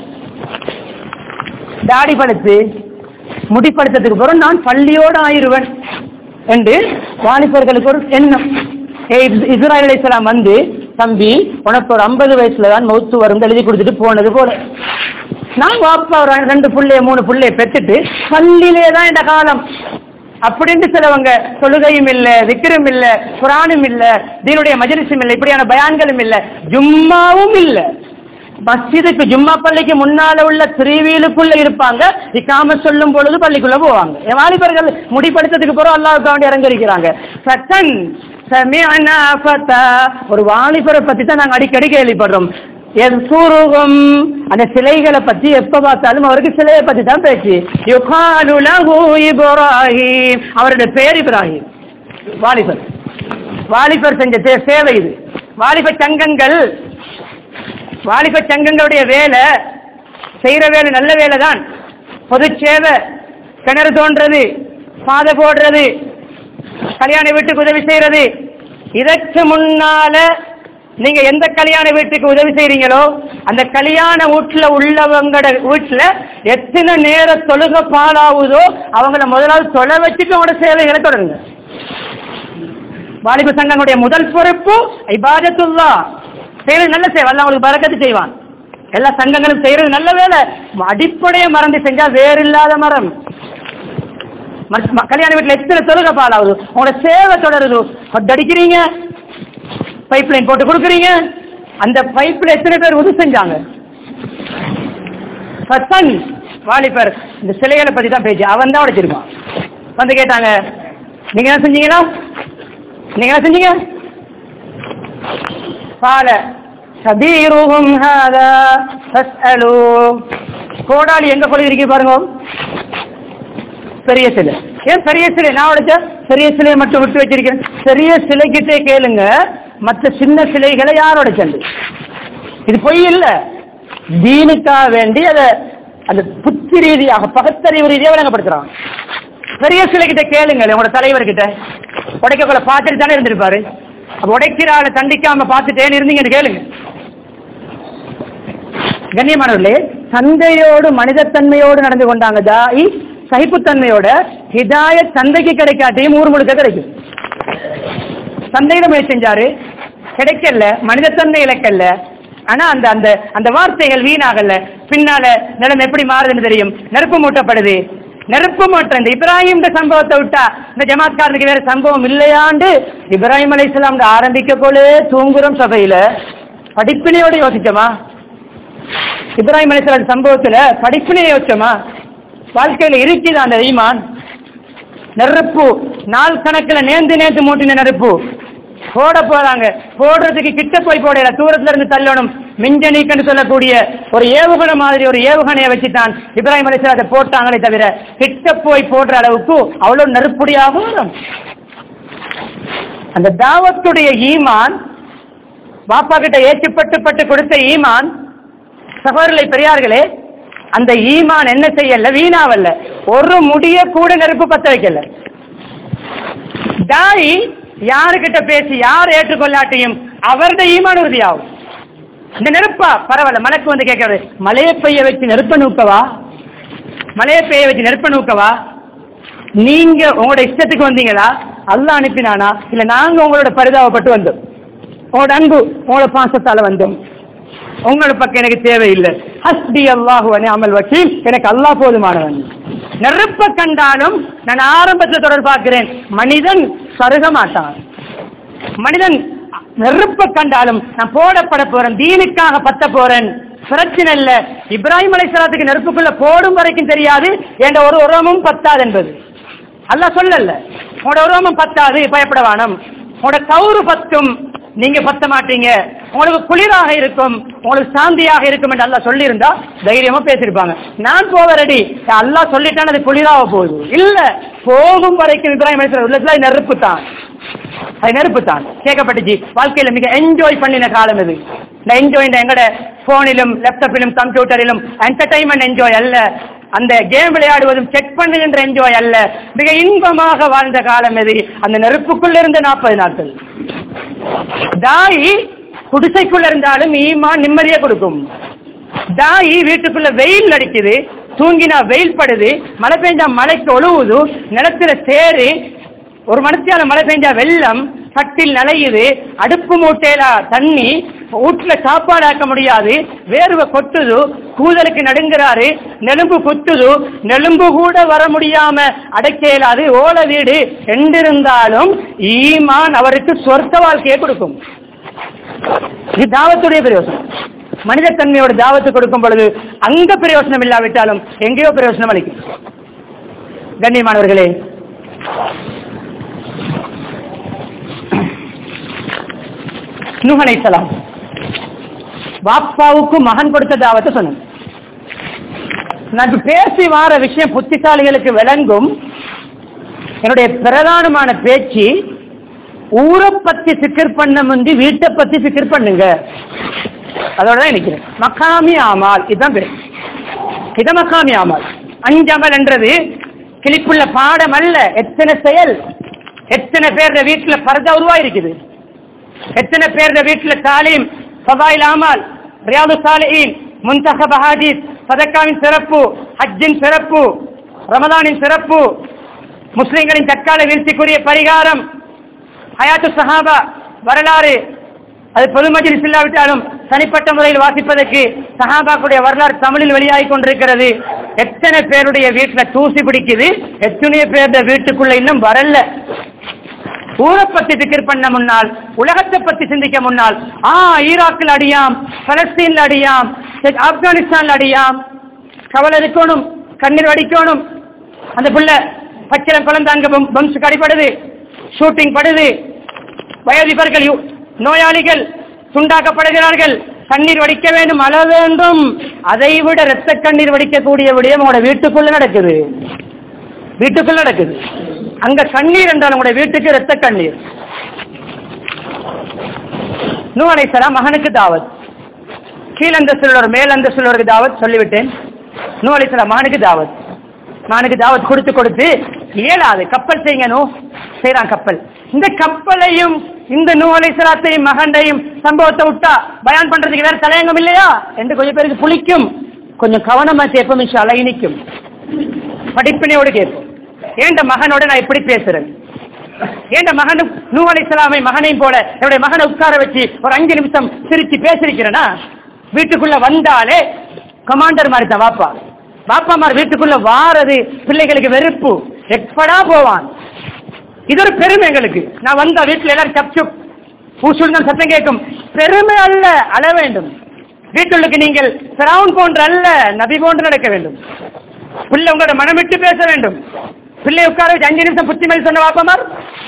தாடி படுத்து முடிப்படுத்ததுக்கு பிறகு நான் பள்ளியோடு ஆயிருவேன் என்று வாலிபர்களுக்கு ஒரு எண்ணம். இஸ்ராயீல் அலைஹிஸ்ஸலாம் வந்து, தம்பி உனக்கு ஒரு 50 வயசுலதான் மௌத்து வரும் எழுதி கொடுத்துட்டு போனது போல, நான் வாப்பா ஒரு 2 புள்ளைய 3 புள்ளைய பெற்றுட்டு பள்ளியிலே தான் இந்த காலம் அப்படின்ட்டு சிலவங்க தொழுகையும் இல்ல, விக்ரம் இல்ல, குரானும் இல்ல, தீனுடைய மஜ்லிஸும் இல்ல, இப்படியான பயான்களும் இல்ல, ஜும்மாவும் இல்ல. மஸ்ஜிதுக்கு ஜும்மா பள்ளிக்கு முன்னால உள்ள திருவீலுக்குள்ள இருப்பாங்க, இக்காம சொல்லும் பொழுது பள்ளிக்குள்ள போவாங்க. வாலிபர்கள் முடிப்படுத்ததுக்கு பிறகு அல்லாஹ்வுக்கு வேண்டி இறங்கிருக்கிறாங்க. சத்தன் சமிஅனா ஃபதா, ஒரு வாலிபரை பத்தி தான் நாங்க அடிக்கடி கேள்விப்படுறோம். யஸ்குருஹும், அந்த சிலைகளை பத்தி எப்ப பார்த்தாலும் அவருக்கு சிலையை பத்தி தான் பேச்சு. யுகாலு லஹு இப்ராஹிம், அவருடைய பேர் இப்ராஹிம். வாலிபர் வாலிபர் செஞ்ச சேவை இது. வாலிப சங்கங்கள், வாலிப சங்கங்களுடைய வேலை, செய்யற வேலை நல்ல வேலை தான். பொது சேவை, கிணறு தோன்றது, பாதை போடுறது, கல்யாண வீட்டுக்கு உதவி செய்யறது. இதற்கு முன்னால நீங்க எந்த கல்யாண வீட்டுக்கு உதவி செய்றீங்களோ அந்த கல்யாண வீட்டுல உள்ளவங்களோட வீட்டுல எத்தனை நேர தொழுக பாலாவுதோ அவங்கள முதலாவது தொலை வச்சுட்டு அவங்களோட சேவைகளை தொடருங்க. வாலிப சங்கங்களுடைய முதல் பொறுப்பு இபாதத்துல்லாஹ், செய்யறது நல்ல சேவை, அல்லாஹ் உங்களுக்கு பரக்கத்து செய்வான். எல்லா சங்கங்களும் செய்யறது நல்ல வேலை, அடிப்படையை மறந்து செஞ்சா வேறு இல்லாத மரம். கல்யாண வீட்டுல எத்தனை தொழுக பாலாவுது, உங்களோட சேவை தொடருது. அடிக்கிறீங்க, பைப் லைன் போட்டு கொடுக்குறீங்க, அந்த பைப்ல எத்தனை பேர் உதவி செஞ்சாங்க? வாலிபர் இந்த சிலைகளை பத்தி தான் பேச்சு, அவன் தான் உடைச்சிருக்கான். வந்து கேட்டாங்க, நீங்க என்ன செஞ்சீங்களா, நீங்க என்ன செஞ்சீங்க? பால சபீருஹும் ஹாதா ஃபஸ்அலு. கோடாலி எங்க கொள்கிறீங்க பாருங்க, பெரிய சிலை. ஏன் பெரிய சிலை? நான் உடைச்ச பெரிய சிலையை மட்டும் விட்டு வச்சிருக்கேன். பெரிய சிலைக்கிட்டே கேளுங்க, மற்ற சின்ன சிலைகளை யாரோட சென்று. இது பொய் இல்ல, தீனுக்காக வேண்டி அதை அந்த புத்தி ரீதியாக பகத்தறிவு ரீதியாக விளங்கப்படுத்துறாங்க. பெரிய சிலைக்கிட்ட கேளுங்க, உங்களோட தலைவர்கிட்ட உடைக்கக்குள்ள பார்த்துட்டு தானே இருந்திருப்பாரு. அப்ப உடைக்கிற ஆளை தண்டிக்காம பார்த்துட்டேன்னு இருந்தீங்கன்னு கேளுங்க. கண்ணியமானவர்களே, சந்தையோடு மனிதத்தன்மையோடு நடந்து கொண்டாங்க தாயி, சகிப்புத்தன்மையோட ஹிதாயத் சந்தைக்கு கிடைக்காட்டியும் ஊர் முழுக்க கிடைக்கும். சந்தையில முயற்சி செஞ்சாரு, கிடைக்கல, மனிதத்தன்மை இழக்கல. ஆனா அந்த அந்த அந்த வார்த்தைகள் வீணாகல. பின்னால நிலம் எப்படி மாறுதுன்னு தெரியும். நெருப்பு மூட்டப்படுது, நெருப்பு மூட்ட இந்த இப்ராஹிம் சம்பவத்தை விட்டா இந்த ஜமாத்காரனுக்கு வேற சம்பவம் இல்லையாண்டு இப்ராஹிம் அலைஹிஸ்ஸலாம் ஆரம்பிக்க போலே தூங்குறோம் சபையில. படிப்பினையோட யோசிச்சோமா? இப்ராஹிம் அலைஹிஸ்ஸலாம் சம்பவத்துல படிப்பினையை யோசிச்சோமா? வாழ்க்கையில இருக்குது அந்த ஈமான். நெருப்பு நாள் கணக்கில் நேர்ந்து மூட்டின நெருப்பு போட போறாங்க, போடுறதுக்கு கிட்ட போய் போடல, தூரத்துல இருந்து தள்ளணும். மிஞ்சனீக்கன்னு சொல்லக்கூடிய ஒரு ஏவுகணை மாதிரி ஒரு ஏவுகணையை வச்சுதான் இப்ராஹிம் அலைஹிஸ்ஸலாம் அதை போட்டாங்களே தவிர கிட்ட போய் போடுற அளவுக்கு அவ்வளவு நெருப்புடியாக வரும். அந்த தாவத்துடைய ஈமான், பாப்பா கிட்ட ஏற்றுப்பட்டு கொடுத்த ஈமான், சகோதரர்களே பெரியார்களே, அந்த ஈமான் என்ன செய்யல, வீணாவல்ல. ஒரு முடிய கூட நெருப்பு பத்த வைக்கல. தாய் யாருக்கிட்ட பேசி யார் ஏற்றுக்கொள்ளாட்டியும் அவருடைய ஈமான் உறுதியாகும். இந்த நெருப்பா பரவாயில்ல, மலைக்கு வந்து கேட்கறது, மலையை பெய்ய வச்சு நெருப்ப நூக்கவா, மலையை பெய்ய வச்சு நெருப்ப நூக்கவா? நீங்க உங்களோட இஷ்டத்துக்கு வந்தீங்களா, அல்லாஹ் அனுப்பினானா, இல்ல நாங்க உங்களோட பரிதாபப்பட்டு வந்தோம், உங்களோட அன்பு உங்களோட பாசத்தால வந்தோம், உங்களோட பக்கம் எனக்கு தேவையில்லை. ஹஸ்பி அல்லாஹு வ நிஅமல் வக்கீல், எனக்கு அல்லாஹ் போதுமானவன். நெருப்ப கண்டாலும் நான் ஆரம்பத்தில் தொடர் பார்க்கிறேன், மனிதன் சருக மாட்டான். மனிதன் நெருப்ப கண்டாலும் நான் போடப்பட போறேன், தீனுக்காக பத்த போறேன், பிரச்சனை இல்ல. இப்ராஹிம் அலைஹிஸ்ஸலாத்துக்கு நெருப்புக்குள்ள போடும் வரைக்கும் தெரியாது என்ற ஒரு உரமும் பத்தாது என்பது அல்லாஹ் சொல்லல. உங்களோட உரமும் பத்தாது, பயப்படவானம். உங்களோட கவுறு பத்தும், நீங்க பத்த மாட்டீங்க, உங்களுக்கு குளிராக இருக்கும், உங்களுக்கு சாந்தியாக இருக்கும் என்று அல்லாஹ் சொல்லி இருந்தா தைரியமா பேசிருப்பாங்க. நான் போக ரெடி, அல்லாஹ் சொல்லிட்டான் அது குளிராக போகுது இல்ல, போகும் வரைக்கும் இப்ராஹிம் அலைஹிஸ்ஸலாம் உள்ளத்துல நெருப்பு தான், அது நெருப்பு தான் கேட்கப்பட்டுச்சு. வாழ்க்கையில மிக என்ஜாய் பண்ணின காலம் இது. இந்த என்ஜாய் எங்கட போனிலும் லேப்டாப்பிலும் கம்ப்யூட்டரிலும் என்டர்டைன்மெண்ட் என்ஜாய் அல்ல, அந்த கேம் விளையாடுவதும் செக் பண்ணுகின்ற என்ஜாய் அல்ல. மிக இன்பமாக வாழ்ந்த காலம் எது? அந்த நெருப்புக்குள்ள இருந்த 40 நாட்கள். தாயி குடிசைக்குள்ள இருந்தாலும் ஈமான் நிம்மதியை கொடுக்கும். தாயி வீட்டுக்குள்ள வெயில் அடிக்குது, தூங்கினா வெயில் படுது, மழை பெஞ்சா மழைக்கு ஒழுவுது, நிலத்துல சேரு, ஒரு மனுஷியால மழை பெஞ்சா வெள்ளம், கட்டில் நலையுது, அடுப்பு மூட்டையில தண்ணி, வீட்டுல சாப்பாடு ஆக்க முடியாது, வேர்வை கொட்டுது, கூதலுக்கு நடுங்கிறாரு, நெலும்பு குத்துது, நெலும்பு கூட வர முடியாம அடைக்க இயலாது, ஓல வீடு என்றிருந்தாலும் ஈமான் அவருக்கு சொர்க்க வாழ்க்கையை கொடுக்கும். இது தாவத்துடைய பிரயோசனம். மனித தன்மையோட தாவத்து கொடுக்கும் பொழுது அங்க பிரயோசனம் இல்லாவிட்டாலும் எங்கேயோ பிரயோசனம் அளிக்கும். கண்ணியமானவர்களே, நூஹ் அலைஹிஸ்ஸலாம் பாப்பாவுக்கு மகன் கொடுத்த தாவத்தை சொன்னேன். நான் பேசி வார விஷயம் புத்திசாலிகளுக்கு விளங்கும். என்னுடைய பிரதானமான பேச்சு ஊரை பத்தி சிக்கர் பண்ண முந்தி வீட்டை பத்தி சிக்கர் பண்ணுங்க, அதோடதான் நினைக்கிறேன். மக்காமி ஆமால் இதுதான் பேர். இத மக்காமி ஆமால். அஞ்சமல் என்றது கிளிப்புள்ள பாடம் அல்ல, எத்தனை செயல், எத்தனை பேர் வீட்டுல பரதா உருவாயிருக்குது. எத்தனை பேர் வீட்டுல தாலீம், ஃபதாயில் அமால், ரியாது சாலிஹீன், முன்தகப் ஹதீஸ், சதக்காவின் சிறப்பு, ஹஜ்ஜின் சிறப்பு, ரமதானின் சிறப்பு, முஸ்லிம்களின் தற்கால வீழ்ச்சிக்குரிய பரிகாரம், ஹயாத்து சஹாபா வரலாறு, அது பொது மஜ்லிஸ் இல்லாவிட்டாலும் தனிப்பட்ட முறையில் வாசிப்பதற்கு சஹாபாக்குடைய வரலாறு தமிழில் வெளியாகி கொண்டிருக்கிறது. எத்தனை பேருடைய வீட்டுல தூசி பிடிக்குது, எத்தனை பேருடைய வீட்டுக்குள்ள இன்னும் வரல. ஊரை பத்தி திக்கர் பண்ண முன்னால், உலகத்தை பத்தி சிந்திக்க முன்னால், ஈராக்கில் அடியாம், பலஸ்தீன்ல அடியாம், ஆப்கானிஸ்தான்ல அடியாம், கவலை இருக்கணும், கண்ணீர் வடிக்கணும். அந்த பிள்ளை பச்சிலம் குழந்தாங்க பம்சுக்கு அடிப்படுது, ஷூட்டிங் படுது, வயோதிபர்கள் நோயாளிகள் துண்டாக்கப்படுகிறார்கள், கண்ணீர் வடிக்க வேண்டும், அழ வேண்டும். அதை விட இரத்த கண்ணீர் வடிக்கக்கூடிய விடயம் உங்களோட வீட்டுக்குள்ள நடக்குது. வீட்டுக்குள்ள நடக்குது. அங்க கண்ணீர் என்றால் உங்களுடைய வீட்டுக்கு இரத்த கண்ணீர். நூஹ் அலைஹிஸ்ஸலாம் மகனுக்கு தாவத், கீழந்தஸ்தில் மேலந்தஸ்தில் தாவத் சொல்லிவிட்டேன். நூஹ் அலைஹிஸ்ஸலாம் மகனுக்கு தாவத் கொடுத்து இயலாது, கப்பல் செய்யணும், செய்யறான் கப்பல். இந்த கப்பலையும் இந்த நூஹ் அலைஹிஸ்ஸலாத்தையும் மகனையும் சம்பவத்தை விட்டா பயான் பண்றதுக்கு வேற தலையங்கம் இல்லையா என்று கொஞ்சம் பேருக்கு புளிக்கும். கொஞ்சம் கவனமா கேட்போம், இன்ஷா அல்லாஹ் இனிக்கும், படிப்பினையோடு கேட்போம். ஏண்ட மகனோட நான் எப்படி பேசுறேன், ஏண்ட மகனும் நூஹ் அலைஹிஸ்ஸலாமை மகனையும் போல என்னுடைய மகனை உட்கார வச்சு ஒரு 5 நிமிஷம் சிரிச்சு பேசிருக்கிறேன்னா, வீட்டுக்குள்ள வந்தாலே கமாண்டர் மாதிரி தான் பாப்பா மாதிரி வீட்டுக்குள்ள வாரது பிள்ளைகளுக்கு வெறுப்பு, எப்படா போவான். இது ஒரு பெருமை எங்களுக்கு. நான் வந்தா வீட்டுல எல்லாரும் சப்சுப் பூசுடன் சத்தம் கேட்கும். பெருமை அல்ல, அழ வேண்டும். வீட்டுக்கு நீங்கள் ஃபிரௌன் போன்ற அல்ல, நபி போன்று நடக்க வேண்டும். பிள்ளை உங்களோட மனம் விட்டு பேச வேண்டும். பிள்ளை உட்கார வச்சு 5 நிமிஷம் புத்திமதி சொன்ன வாப்பமார்,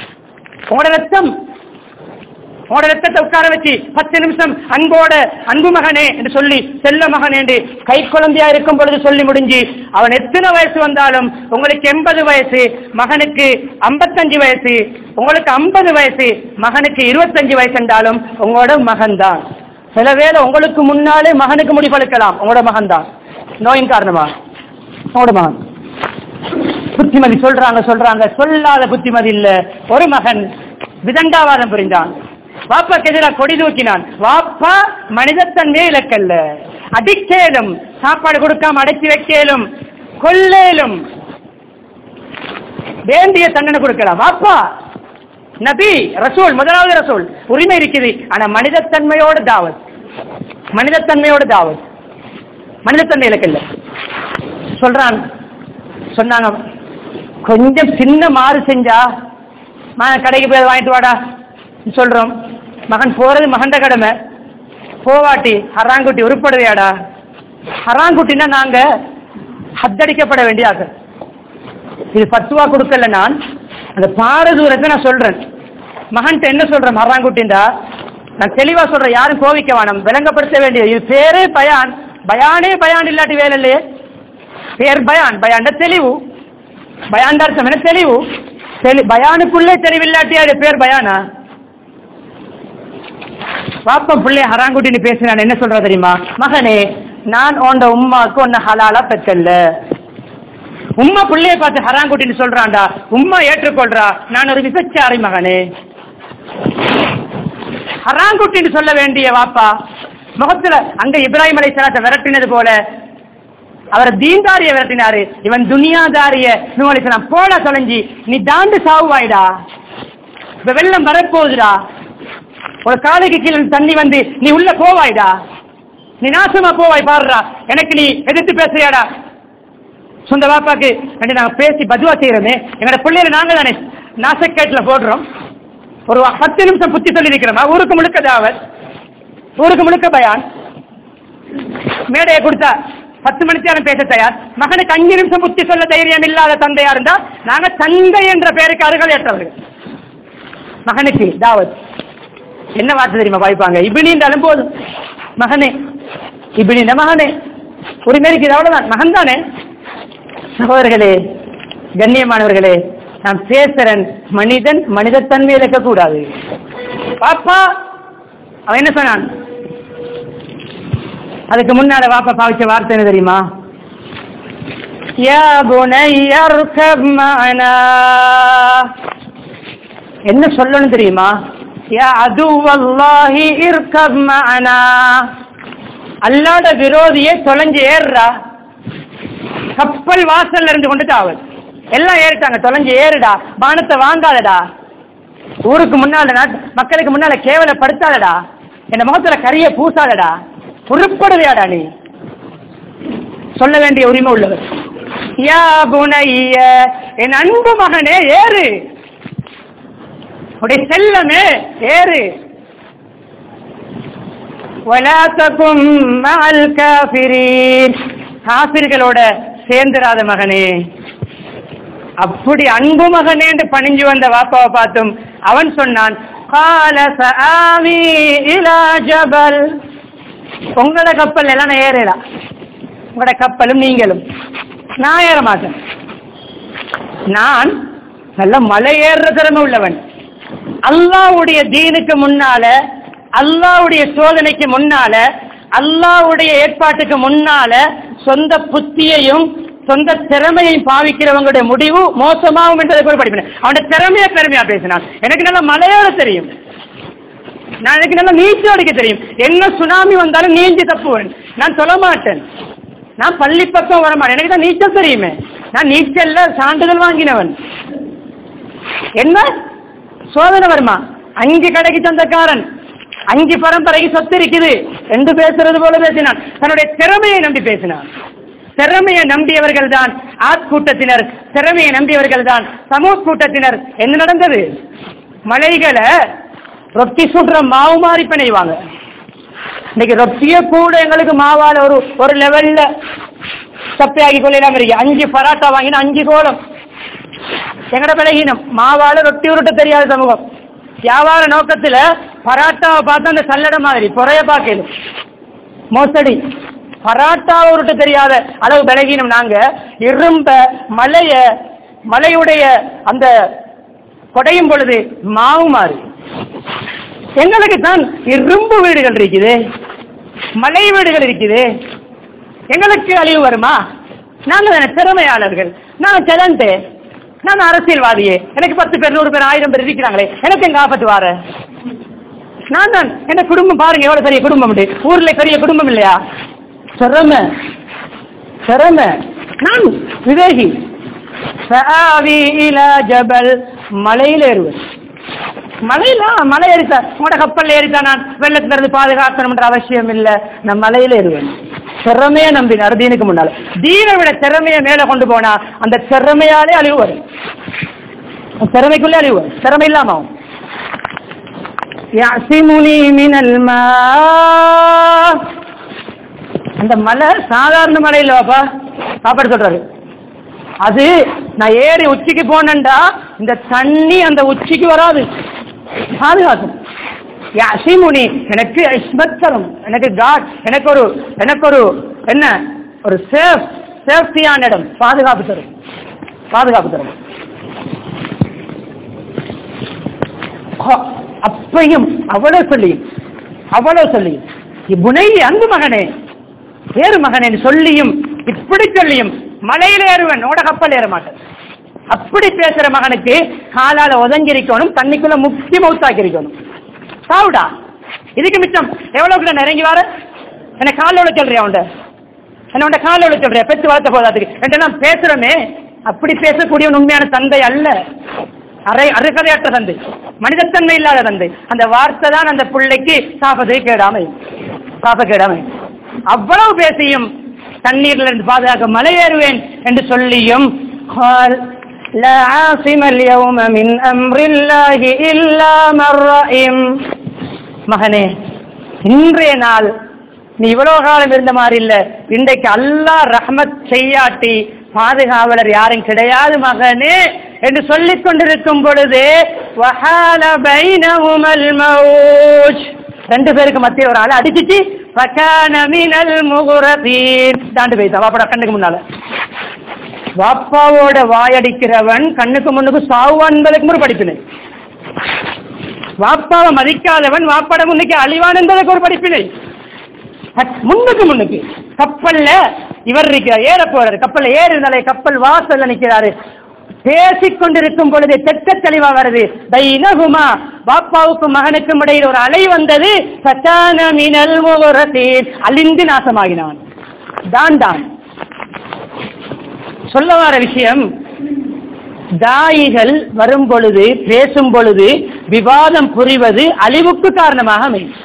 உங்களோட ரத்தத்தை உட்கார வச்சு 10 நிமிஷம் அன்போட அன்பு மகனே என்று சொல்லி, செல்ல மகன் என்று கை குழந்தையா இருக்கும் பொழுது சொல்லி முடிஞ்சு, அவன் எத்தனை வயசு வந்தாலும், உங்களுக்கு 80 வயசு, மகனுக்கு 55 வயசு, உங்களுக்கு 50 வயசு, மகனுக்கு 25 வயசு என்றாலும் உங்களோட மகன் தான். சில வேளை உங்களுக்கு முன்னாலே மகனுக்கு முடிவெடுக்கலாம், உங்களோட மகன் தான். நோயின் காரணமா உங்களோட மகன். புத்திமதி சொல்றாங்க, சொல்லாத புத்திமதி இல்ல. ஒரு மகன் விதண்டாவாதம் புரிந்தான், வாப்பாக்கு எதிராக கொடி தூக்கினான். வாப்பா மனிதத்தன்மையே இலக்கல்ல, அடிக்கேலும், சாப்பாடு கொடுக்காம அடைச்சி வைக்கலும், கொல்லேலும், வேண்டிய தண்டனை கொடுக்கலாம். வாப்பா நபி, ரசூல், முதலாவது ரசூல், உரிமை இருக்குது. ஆனா மனிதத்தன்மையோட தாவத், மனிதத்தன்மை இலக்கல்ல. சொன்னாங்க, கொஞ்சம் சின்ன மாறு செஞ்சா கடைக்கு போய் வாங்கிட்டு வாடா சொல்றோம். மகன் போறது மகண்ட கடமை, போவாட்டி ஹராங்குட்டி உருப்படுவையாடா. ஹராங்குட்டினா நாங்க ஹத்தடிக்கப்பட வேண்டிய ஆக. இது பத்துவா கொடுக்கல, நான் அந்த பாரதூரத்தை நான் சொல்றேன். மகன்கிட்ட என்ன சொல்றேன், ஹராங்குட்டின்டா நான் தெளிவா சொல்றேன், யாரும் கோவிக்க வேணாம், விளங்கப்படுத்த வேண்டியது. இது பேரே பயான், பயான் இல்லாட்டி வேலை இல்லையே. பேர் பயான் தெளிவு, பயான் அர்த்தம் என்ன தெளிவு. பயானுக்குள்ளே தெளிவில்லாட்டியா அது பேர் பயானா? பாப்பா பிள்ளைய ஹராங்குட்டின்னு பேசினான், என்ன சொல்ற தெரியுமா? மகனே, நான் உண்ட உம்மாவுக்கு ஒன்ன ஹலாலா பெற்றல்ல. உம்மா பிள்ளைய பார்த்து ஹராங்குட்டின்னு சொல்றான்டா, உம்மா ஏற்றுக்கொள்றா, நான் ஒரு விபச்சாரி மகனே. ஹராங்குட்டின்னு சொல்ல வேண்டிய வாப்பா முகத்துல அங்க இப்ராஹிம் அலைஹிஸ்ஸலாத்தை விரட்டினது போல அவரை தீன்தாரிய விரட்டினாரு. இவன் துனியாதாரிய நூஹ் அலைஹிஸ்ஸலாம் போல தொலைஞ்சி, நீ தாண்டு சாவுவாய்டா, இப்ப வெள்ளம் வரப்போகுதுடா, ஒரு காலுக்கு கீழே தண்ணி வந்து நீ உள்ள போவாய்டா, நீ நாசமா போவாய் பாருடா, எனக்கு நீ எதிர்த்து பேசுறியாடா. சொந்த பாப்பாக்கு நாங்க பேசி பதுவா செய்யறோமே, எங்களோட பிள்ளைகளை நாங்க தானே நாசக்கேட்டுல போடுறோம். ஒரு 10 நிமிஷம் புத்தி சொல்லி இருக்கிறோமா? ஊருக்கு முழுக்க தாவத், ஊருக்கு முழுக்க பயான். மேடையை கொடுத்தா 10 மணிக்கு பேச தயார். மகனுக்கு 5 நிமிஷம் புத்தி சொல்ல தைரியம் இல்லாத தந்தையா இருந்தா நாங்க தந்தை என்ற பெயருக்கு அருகல் ஏற்றவர்கள். மகனுக்கு தாவத் என்ன வார்த்தை தெரியுமா பாய்ப்பாங்க? இபினின்றாலும் போதும், மகனே, இபினின் மகனே, உரிமைக்கு அவ்வளவுதான், மகன் தானே. சகோதரர்களே, கண்ணியமானவர்களே, நான் பேசுறேன், மனிதத்தன்மை இழக்க கூடாது. பாப்பா அவன் என்ன சொன்னான்? அதுக்கு முன்னால வாப்பா பாவிச்ச வார்த்தை என்ன தெரியுமா? யா புனைய அர்கப் மஅனா. என்ன சொல்லணும் தெரியுமா? யா அதுவல்லாஹி இர்கப் மஅனா, அல்லாஹ்வுடைய விரோதியே தொலைஞ்சு ஏறுறா. கப்பல் வாசல்ல இருந்து கொண்டு ஆவல் எல்லாம் ஏறிட்டாங்க, தொலைஞ்சு ஏறுடா, பானத்தை வாங்காதடா, ஊருக்கு முன்னால மக்களுக்கு முன்னால கேவலப்படுத்தாதடா, என் முகத்துல கரிய பூசாதடா, உருப்படுவையாடா நீ, சொல்ல வேண்டிய உரிமை உள்ளவர். யா புனைய, என் அன்பு மகனே ஏறு, உடைய செல்லமே ஏறு. வலா தகும் மஅல் காஃபிரீன், காஃபிர்களோட சேர்ந்திராத மகனே. அப்படி அன்பு மகனே என்று பணிஞ்சு வந்த வாப்பாவை பார்த்தும் அவன் சொன்னான், கால சஆவி இலா ஜபல், உங்களோட கப்பல் எல்லாம் நான் ஏறலாம், உங்களோட கப்பலும் நீங்களும், நான் ஏற மாட்டேன். நான் நல்ல மலை ஏறுற திறமை உள்ளவன். அல்லாஹ்வுடைய தீனுக்கு முன்னால, அல்லாஹ்வுடைய சோதனைக்கு முன்னால, அல்லாஹ்வுடைய ஏற்பாட்டுக்கு முன்னால சொந்த புத்தியையும் சொந்த திறமையையும் பாவிக்கிறவங்களுடைய முடிவு மோசமாகும் என்றதை கூட படிப்பேன். அவனுடைய திறமையை பெருமையா பேசினான். எனக்கு நல்லா மலையாள தெரியும், நான் எனக்கு நல்லா நீச்சல் அடிக்க தெரியும், என்ன சுனாமி வந்தாலும் நீஞ்சி தப்புவேன், நான் சொல்ல மாட்டேன், நான் பள்ளி பக்கம் வரமாட்டேன், எனக்கு தான் நீச்சல் தெரியுமே, நான் நீச்சல்ல சான்றிதழ் வாங்கினவன். என்ன சோதனை வருமா, 5 கடைக்கு சொந்தக்காரன், 5 பரம்பரைக்கு சொத்து இருக்குது என்று பேசுறது போல பேசினான். தன்னுடைய திறமையை நம்பி பேசினான். திறமையை நம்பியவர்கள் தான் ஆட்கூட்டத்தினர், திறமையை நம்பியவர்கள் தான் சமூக கூட்டத்தினர். என்ன நடந்தது, மலைகளை ரொட்டி சுடுற மாவு மாறி பிணைவாங்க. இன்னைக்கு ரொட்டிய கூட எங்களுக்கு மாவால ஒரு லெவல்ல சப்பையாகி கொள்ளலாம் இருக்கு. 5 பராட்டா வாங்கினா 5 கோலம். எங்கட பலகீனம், மாவால ரொட்டி உருட்ட தெரியாத சமூகம். வியாபார நோக்கத்துல பராட்டாவை பார்த்து அந்த சல்லடை மாதிரி பொறைய பார்க்கணும், மோசடி. பராட்டாவை உருட்ட தெரியாத அளவு பலகீனம் நாங்க. இரும்ப மலையுடைய அந்த கொடையும் பொழுது மாவு மாறி. எங்களுக்கு தான் இரும்பு வீடுகள் இருக்குது, மலை வீடுகள் இருக்குது, எங்களுக்கு அழிவு வருமா? நாங்க திறமையாளர்கள், நான் டேலண்ட், நான் அரசியல்வாதியே, எனக்கு 10 பேர் 100 பேர் 1000 பேர் இருக்கிறாங்களே, எனக்கு எங்க ஆபத்து வார? நான் தான், என்ன குடும்பம் பாருங்க எவ்வளவு பெரிய குடும்பம், ஊர்ல பெரிய குடும்பம் இல்லையா? திறமை, நான் விவேகி. மலையில் ஏறுவேன், மலை ஏறித்தா, உங்களோட கப்பல் ஏறித்தா நான் வெள்ளத்துல இருந்து பாதுகாக்கணும் என்ற அவசியம் இல்லை, நான் மலையில ஏறுவேன். திறமைய நம்பினார் தீனுக்கு முன்னால. தீனை விட திறமையை மேல கொண்டு போனா அந்த திறமையாலே அழிவு வரும், திறமைக்குள்ளே அழிவு வரும், திறமை இல்லாம. அந்த மலை சாதாரண மலை இல்லவாப்பா, சாப்பாடு சொல்றாரு. அது நான் ஏறி உச்சிக்கு போனேன்டா இந்த தண்ணி அந்த உச்சிக்கு வராது, பாதுகாக்கும். யாசிமுனி, எனக்கு இஸ்மத் தரும், எனக்கு காட், எனக்கு ஒரு என்ன ஒரு சேஃப்டியான இடம், பாதுகாப்பு தரும். அப்பையும் அவ்வளவு சொல்லியும் இப்புனை அன்பு மகனே ஏறு மகனே சொல்லியும் இப்படி சொல்லியும் மலையில ஏறுவன், ஓட கப்பல் ஏற மாட்டேன். அப்படி பேசுற மகனுக்கு காலால உதஞ்சிருக்கணும், தண்ணிக்குள்ள முக்கிய மௌத்தாக்கி இருக்கணும். சாவுடா, இதுக்கு மிச்சம் எவ்வளவு இறங்கி வர என்ன கால எவ்வளவு சொல்றியா, என்ன கால எவ்வளவு சொல்றியா, பெற்று வளர்த்த போதாதுக்கு என்றெல்லாம் பேசுறமே. அப்படி பேசக்கூடியவன் உண்மையான தந்தை அல்ல, அருகதையற்ற தந்தை, மனிதத்தன்மை இல்லாத தந்தை. அந்த வார்த்தை தான் அந்த பிள்ளைக்கு சாபத்தை கேடாமை. அவ்வளவு பேசியும் தண்ணீர்ல இருந்து பாதுகாக்க மலை ஏறுவேன் என்று சொல்லியும் மகனே, இன்றைய நாள் நீ இவ்வளவு காலம் இருந்த மாதிரி இல்ல, இன்றைக்கு அல்லாஹ் ரஹ்மத் செய்யாட்டி பாதுகாவலர் யாரும் கிடையாது மகனே என்று சொல்லிக் கொண்டிருக்கும் பொழுது ரெண்டு பேருக்கு மத்திய ஒரு ஆள் அடிச்சிச்சு தாண்டு போய்தான் வாப்பா கண்ணுக்கு முன்னால. வாப்பாவோட வாயடிக்கிறவன் கண்ணுக்கு முன்னுக்கு சாவான் என்பதற்கு ஒரு படிப்பினை, வாப்பாவை மதிக்காதவன் வாப்பாட முன்னுக்கு அழிவான் என்பதற்கு ஒரு படிப்பினை. முன்னுக்கு கப்பல்ல இவர் இருக்கிறார், ஏற போறாரு, கப்பல்ல ஏறி இருந்தாலே கப்பல் வாசல்ல நிக்கிறாரு. பேசிக் கொண்டிருக்கும் பொழுது தெற்க தெளிவா வருது. பைனஹுமா, பாப்பாவுக்கும் மகனுக்கும் இடையில் ஒரு அலை வந்தது. ஃபகான மினல் முகரதீன், அழிந்து நாசமாகினான். தான் சொல்ல வர விஷயம், தாயிகள் வரும் பொழுது, பேசும் பொழுது விவாதம் புரிவது அழிவுக்கு காரணமாக அமையும்.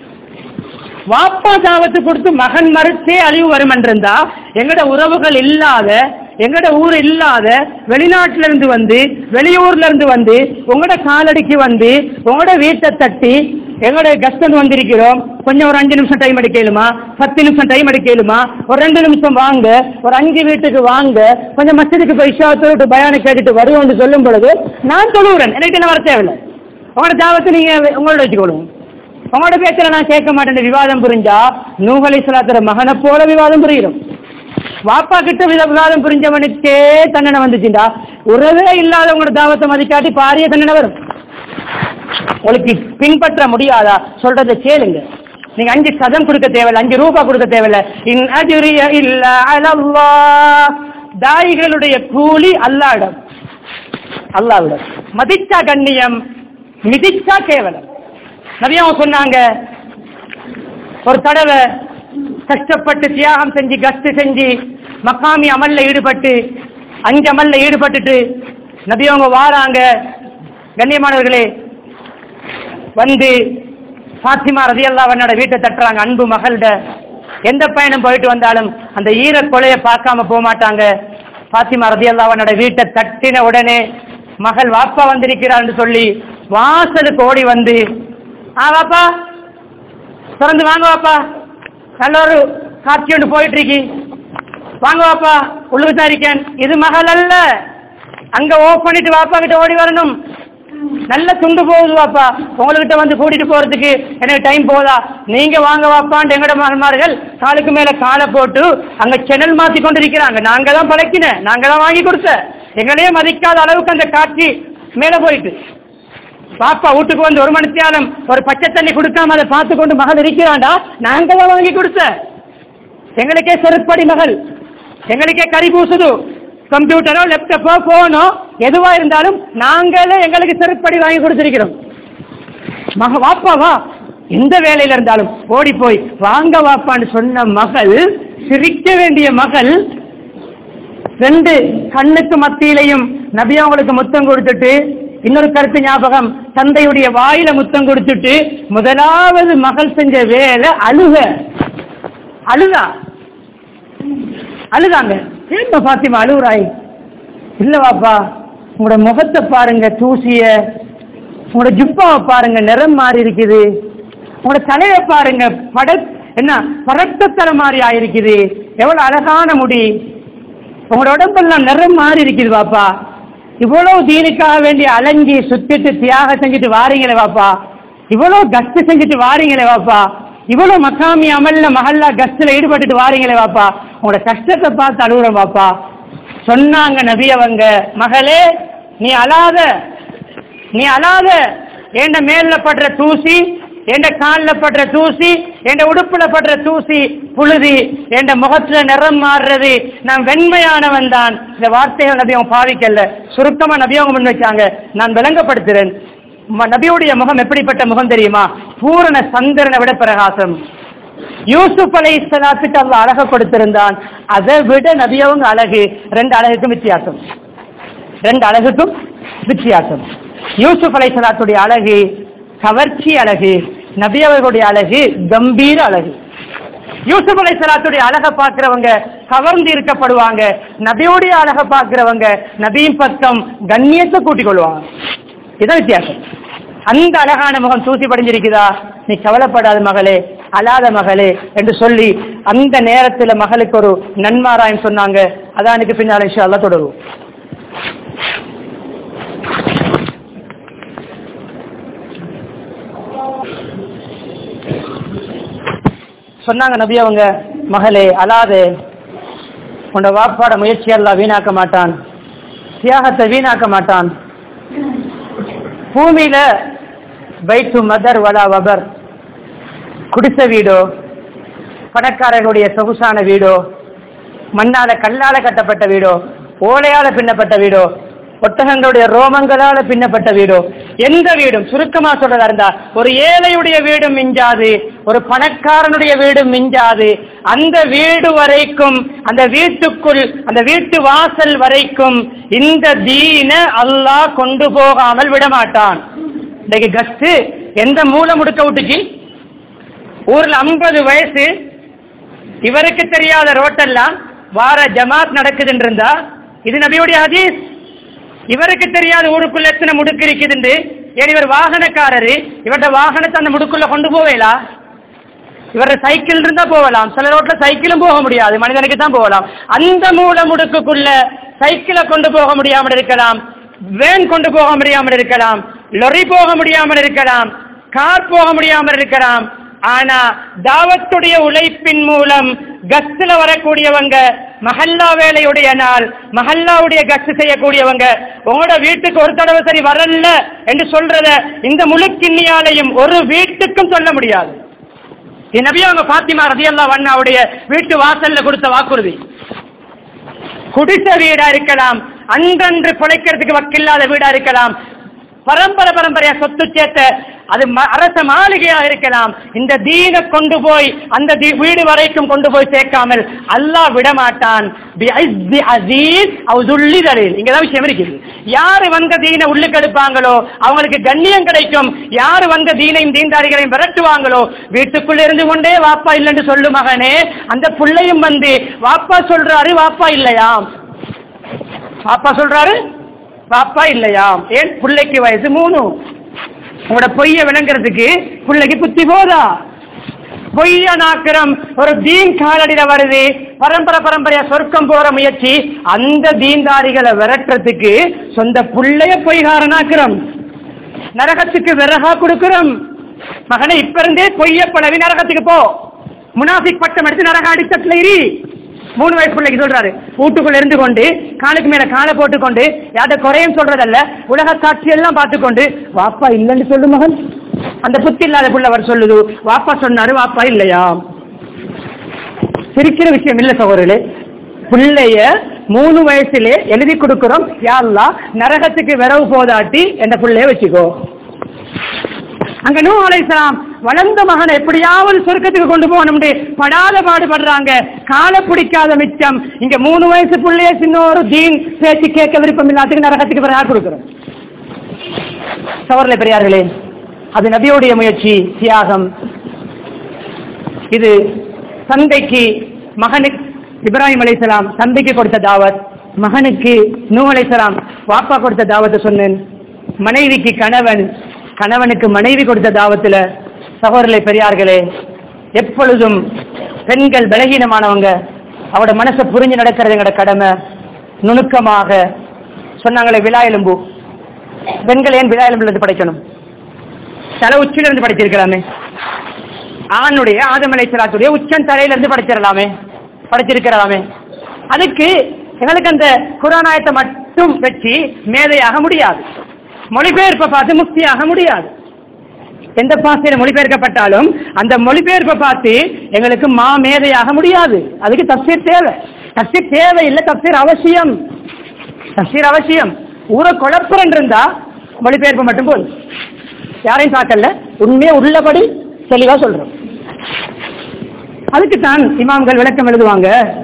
வாப்பா தாவத்து கொடுத்து மகன் மறுத்தே அழிவு வரும் என்றிருந்தா, எங்கட உறவுகள் இல்லாத, எங்கட ஊர் இல்லாத, வெளிநாட்டில இருந்து வந்து, வெளியூர்ல இருந்து வந்து, உங்களோட காலடிக்கு வந்து, உங்களோட வீட்டை தட்டி, எங்களோட கஸ்டன் வந்திருக்கிறோம், கொஞ்சம் ஒரு 5 நிமிஷம் டைம் எடுக்கலுமா, 10 நிமிஷம் டைம் எடுக்கலுமா, ஒரு 2 நிமிஷம் வாங்க, ஒரு 5 வீட்டுக்கு வாங்க, கொஞ்சம் மஸ்ஜிதுக்கு போய் இஷாத்தோடு பயானை கேட்டுட்டு வருவோம் சொல்லும் பொழுது நான் தொழுகிறேன், எனக்கு என்ன வர தேவையில்லை, உங்களோட தாவத்தை நீங்க உங்களோட வச்சுக்கொள்ளும், உங்களோட பேச்சுல நான் கேட்க மாட்டேன். விவாதம் புரிஞ்சா நூஹ் அலைஹிஸ்ஸலாத்து மகனை போல விவாதம் புரியும். வாப்பா கிட்ட விவாதம் புரிஞ்சவனுக்கே தண்டனை வந்துச்சுண்டா, உறவே இல்லாதவங்களோட தாவத்தை மதிக்காட்டி பாரிய தண்டனை வரும். உங்களுக்கு பின்பற்ற முடியாதா? சொல்றதை கேளுங்க. நீங்க 5 சதம் கொடுக்க தேவையில்லை, 5 ரூபாய் கொடுக்க தேவையில்லை. இன் அஜ்ரிய இல்லா அலல்லாஹ், தாயிகளுடைய கூலி அல்லாஹ்விடம், அல்லாஹ்விடம். மதிச்சா கண்ணியம், மிதிச்சா கேவலம். நபியாவும் சொன்னாங்க, ஒரு தடவை கஷ்டப்பட்டு தியாகம் செஞ்சு கஷ்ட செஞ்சு மக்காமி அமல்ல ஈடுபட்டு 5 அமல்ல ஈடுபட்டுட்டு நபியவங்க வாராங்க. கண்ணியமானவர்களே, வந்து பாத்திமா ரலியல்லாஹு அன்ஹா வீட்டை தட்டுறாங்க. அன்பு மகள்ட எந்த பயணம் போயிட்டு வந்தாலும் அந்த ஈர கொலையை பார்க்காம போக மாட்டாங்க. பாத்திமா ரலியல்லாஹு அன்ஹா வீட்டை தட்டின உடனே மகள் வாப்பா வந்திருக்கிறார் சொல்லி வாசலுக்கு ஓடி வந்து, வாப்பா திறந்து வாங்க, வாப்பா நல்ல ஒரு காட்சி ஒன்று போயிட்டு இருக்கி, வாங்க வாப்பா உள்ளுக்கு தான் இருக்கேன். இது மகள் அல்ல, அங்க ஓப் பண்ணிட்டு வாப்பா கிட்ட ஓடி வரணும். நல்ல துண்டு போகுது வாப்பா, உங்ககிட்ட வந்து கூட்டிட்டு போறதுக்கு எனக்கு டைம் போதா, நீங்க வாங்க வாப்பான்னு எங்கட மகன்மார்கள் காலுக்கு மேல காலை போட்டு அங்க சேனல் மாத்தி கொண்டிருக்கிறாங்க. நாங்க தான் பழக்கின, நாங்க தான் வாங்கி கொடுத்த, எங்களையே மதிக்காத அளவுக்கு அந்த காட்சி மேல போயிட்டு, பாப்பா வீட்டுக்கு வந்து 1 மணி நேரம் ஒரு பச்சை தண்ணி கொடுக்காம அதை பார்த்து கொண்டு மகள் இருக்கிறாண்டா, நாங்க தான் வாங்கி கொடுத்த, எங்களுக்கே செருப்படி மகள், எங்களுக்கே கறி பூசுது, கம்ப்யூட்டரோ லேப்டாப்போ போனோ எதுவா இருந்தாலும் நாங்களே எங்களுக்கு செருப்படி வாங்கி கொடுத்திருக்கிறோம். வாப்பாவா எந்த வேலையில இருந்தாலும் ஓடி போய் வாங்க வாப்பான்னு சொன்ன மகள், சிரிக்க வேண்டிய மகள், 2 கண்ணுக்கு மத்தியிலையும் நபி அவங்களுக்கு முத்தம் கொடுத்துட்டு, இன்னொரு கருத்து ஞாபகம், தந்தையுடைய வாயில முத்தம் கொடுத்துட்டு, முதலாவது மகள் செஞ்ச வேலை அழுதாங்க. ஏன் பாத்திமா அழுகுறாய்? இல்ல வாப்பா, உங்களோட முகத்தை பாருங்க, தூசிய, உங்களோட ஜுப்பாவை பாருங்க நிறம் மாறி இருக்குது, உங்களோட தலையை பாருங்க பரட்டத்தலை மாறி ஆயிருக்குது, எவ்வளவு அழகான முடி, உங்களோட உடம்பெல்லாம் நிறம் மாறி இருக்குது வாப்பா, இவ்வளவு தீனுக்காக வேண்டிய அலைஞ்சி சுத்திட்டு தியாகம் செஞ்சுட்டு வாரீங்களே வாப்பா, இவ்வளவு கஸ்ட் செஞ்சுட்டு வாரீங்களே வாப்பா, இவ்வளவு மக்காமி அமல்ல மஹல்லா கஸ்ட்ல ஈடுபட்டுட்டு வாரீங்களே வாப்பா, உங்களோட கஷ்டத்தை பார்த்து அழுகுறோம் வாப்பா. சொன்னாங்க நபி அவங்க, மகளே நீ அழாத, என் மேல படுற தூசி, என் காலில் படுற தூசி, என் உடுப்புல படுற தூசி, புழுதி, என் முகத்துல நிறம் மாறுறது, நான் வெண்மையானவன் தான். இந்த வார்த்தைகள் நபி அவங்க பாவிக்கல, சுருக்கமா நபி அவங்க முன் வச்சாங்க. நான் விளங்கப்படுத்துறேன், நபியுடைய முகம் எப்படிப்பட்ட முகம் தெரியுமா? பூரண சந்திரனை விட பிரகாசம். யூசுப் அலைஹிஸ்ஸலாத்துக்கு அல்லாஹ் அழக கொடுத்திருந்தான், அதை விட நபி அவங்க அழகு. 2 அழகுக்கும் வித்தியாசம், 2 அழகுக்கும் வித்தியாசம். யூசுப் அலைஹிஸ்ஸலாத்துடைய அழகு கவர்ச்சி அழகு, நபி அவர்களுடைய அழகு கம்பீர அழகு. யூசுப் அலைஹிஸ்ஸலாத்துடைய அழகை பார்க்கிறவங்க கவர்ந்து இருக்கப்படுவாங்க, நபியுடைய அழகை பார்க்கிறவங்க நபியின் பக்கம் கண்ணியத்தை கூட்டிக் கொள்வாங்க. இதான் வித்தியாசம். அந்த அழகான முகம் தூசி படிஞ்சிருக்குதா, நீ கவலைப்படாத மகளே, அழாத மகளே என்று சொல்லி அந்த நேரத்தில் மகளுக்கு ஒரு நன்மாராயம் சொன்னாங்க. அதான் எனக்கு பின்னால் இன்ஷா அல்லாஹ் தொடரும். சொன்னாங்க நபி அவங்க, மகளே அழாதே, உன்னோட வாப்பாட முயற்சி எல்லாம் வீணாக்க மாட்டான், தியாகத்தை வீணாக்க மாட்டான். பூமியில பைத்து மதர் வலா வபர், குடிசை வீடோ, பணக்காரர்களுடைய சொகுசான வீடோ, மண்ணால கல்லால கட்டப்பட்ட வீடோ, ஓலையால பின்னப்பட்ட வீடோ, ஒட்டகங்களுடைய ரோமங்களால பின்னப்பட்ட வீடோ, எந்த வீடும் சுருக்கமா சொல்றதா இருந்தா ஒரு ஏழையுடைய வீடும் மிஞ்சாது, ஒரு பணக்காரனுடைய வீடும் மிஞ்சாது. அந்த வீடு வரைக்கும், அந்த வீட்டுக்குள், அந்த வீட்டு வாசல் வரைக்கும் இந்த தீன அல்லாஹ் கொண்டு போகாமல் விடமாட்டான். இன்னைக்கு கஸ்ட் எந்த மூல முடுக்க விட்டுச்சு? ஊர்ல 50 வயசு இவருக்கு தெரியாத ரோட்டெல்லாம் வார ஜமாத் நடக்குதுன்னு இருந்தா இது நபியுடைய ஹதீஸ். இவருக்கு தெரியாத ஊருக்குள்ள எத்தனை முடுக்கு இருக்குது. ஏன் இவர் வாகனக்காரரு, இவருடைய வாகனத்தை அந்த முடுக்குள்ள கொண்டு போவேலா? இவர சைக்கிள் இருந்தா போகலாம், சில ரோட்ல சைக்கிளும் போக முடியாது, மனிதனுக்கு தான் போகலாம். அந்த மூல முடுக்குள்ள சைக்கிளை கொண்டு போக முடியாமல் இருக்கலாம், வேன் கொண்டு போக முடியாமல் இருக்கலாம், லொரி போக முடியாமல் இருக்கலாம், கார் போக முடியாமல் இருக்கலாம். ஆனா தாவத்துடைய உழைப்பின் மூலம் கஸ்ட்ல வரக்கூடியவங்க, மஹல்லா வேலையுடைய நாள், மஹல்லாவுடைய கஸ்ட் செய்யக்கூடியவங்க, உங்களோட வீட்டுக்கு ஒரு தடவை சரி வரல என்று சொல்றத இந்த முழு கிண்ணியாலையும் ஒரு வீட்டுக்கும் சொல்ல முடியாது. நபி அவங்க பாத்திமா ரலியல்லாஹு அன்ஹாவுடைய வீட்டு வாசல்ல கொடுத்த வாக்குறுதி. குடிச வீடா இருக்கலாம், அன்றன்று பிழைக்கிறதுக்கு வக்கில்லாத வீடா இருக்கலாம், பரம்பரையா சொத்து சேர்த்த அது அரச மாளிகையாக இருக்கலாம். இந்த தீன கொண்டு போய் அந்த வீடு வரைக்கும் கொண்டு போய் சேர்க்காமல் அல்லாஹ் விடமாட்டான். இங்கதான் விஷயம் இருக்குது. யாரு வந்த தீனை உள்ளுக்கு எடுப்பாங்களோ அவங்களுக்கு கண்ணியம் கிடைக்கும். யாரு வந்த தீனையும் தீன்தாரிகளையும் விரட்டுவாங்களோ, வீட்டுக்குள்ள இருந்து கொண்டே வாப்பா இல்லைன்னு சொல்லு மகனே, அந்த பிள்ளையும் வந்து வாப்பா சொல்றாரு வாப்பா இல்லையாம், வாப்பா சொல்றாரு வாப்பா இல்லையாம். ஏன்? பிள்ளைக்கு வயசு 3. உங்களோட பொய்ய விளங்குறதுக்கு பிள்ளைக்கு புத்தி போதா? பொய்ய நாக்கிரம் ஒரு தீன் காலடியில வருது, பரம்பரையா சொர்க்கம் போற முயற்சி. அந்த தீன்தாரிகளை விரட்டுறதுக்கு சொந்த பிள்ளைய பொய்காரனாக்கிறோம், நரகத்துக்கு விறகா கொடுக்கிறோம். மகனை இப்ப இருந்தே பொய்ய பழவி நரகத்துக்கு போ, முனாஃபிக் பட்டம் எடுத்து நரக அடித்தட்டுல இரு. 3 வயசு பிள்ளைக்கு சொல்றாரு, வீட்டுக்குள்ள இருந்து கொண்டு காலுக்கு மேல காலை போட்டுக்கொண்டு யார்ட குறையும் சொல்றதல்ல, உலக காட்சி எல்லாம் பார்த்துக்கொண்டு வாப்பா இல்லைன்னு சொல்லு மகன். அந்த புத்தி இல்லாத பிள்ளை சொல்லுது வாப்பா சொன்னாரு வாப்பா இல்லையா. சிரிக்கிற விஷயம் இல்ல சகோதரர்களே. பிள்ளைய 3 வயசுல எழுதி கொடுக்கிறோம், யா அல்லாஹ் நரகத்துக்கு விரவு போதாட்டி என்ற பிள்ளைய வச்சுக்கோ. அங்க நூஹ் அலைஹிஸ்ஸலாம் வளர்ந்த மகனை எப்படியாவது சொர்க்கத்துக்கு கொண்டு போகணும் படாத பாடுபடுறாங்க. காலை பிடிக்காத மிச்சம் இங்க 3 வயசு பிள்ளைய சின்ன ஒரு தீன் பேச்சு கேட்க விருப்பம் இல்லாததுக்கு நரகத்துக்கு பிறகு கொடுக்கிறோம். சகோதரர்களே பெரியார்களே, அது நபியோடைய முயற்சி, தியாகம். இது தந்தைக்கு மகனுக்கு இப்ராஹிம் அலைஹிஸ்ஸலாம் தந்தைக்கு கொடுத்த தாவத், மகனுக்கு நூஹ் அலைஹிஸ்ஸலாம் வாப்பா கொடுத்த தாவத்தை சொன்னேன். மனைவிக்கு கணவன், கணவனுக்கு மனைவி கொடுத்த தாவத்துல சகோதரர்களே பெரியார்களே, எப்பொழுதும் பெண்கள் பலகீனமானவங்க, அவட மனசை புரிஞ்சு நடக்கிறது எங்கட கடமை. நுணுக்கமாக சொன்னாங்களே விழா எலும்பு, பெண்கள் ஏன் விழா எலும்புல இருந்து படைக்கணும்? தலை உச்சில இருந்து படைச்சிருக்கலாமே. ஆணுடைய ஆதம் அலைஹிஸ்ஸலாத்துடைய உச்சன் தலையில இருந்து படைச்சிருக்கலாமே. அதுக்கு எங்களுக்கு அந்த குர்ஆன் ஆயத்தை மட்டும் வச்சு மேதையாக முடியாது, மொழிபெயர்ப்பை பார்த்து முக்தியாக முடியாது. எந்த பாசையில மொழிபெயர்க்கப்பட்டாலும் அந்த மொழிபெயர்ப்பை பார்த்து எங்களுக்கு மேதையாக முடியாது. அதுக்கு தஃசீர் தேவை. தஃசீர் தேவை இல்லை, தஃசீர் அவசியம். தஃசீர் அவசியம். ஊரை குழப்பம் இருந்தா மொழிபெயர்ப்பு மட்டும் போதும். யாரையும் சாக்கல்ல, உண்மையை உள்ளபடி தெளிவா சொல்றோம். அதுக்குத்தான் இமாம்கள் விளக்கம் எழுதுவாங்க.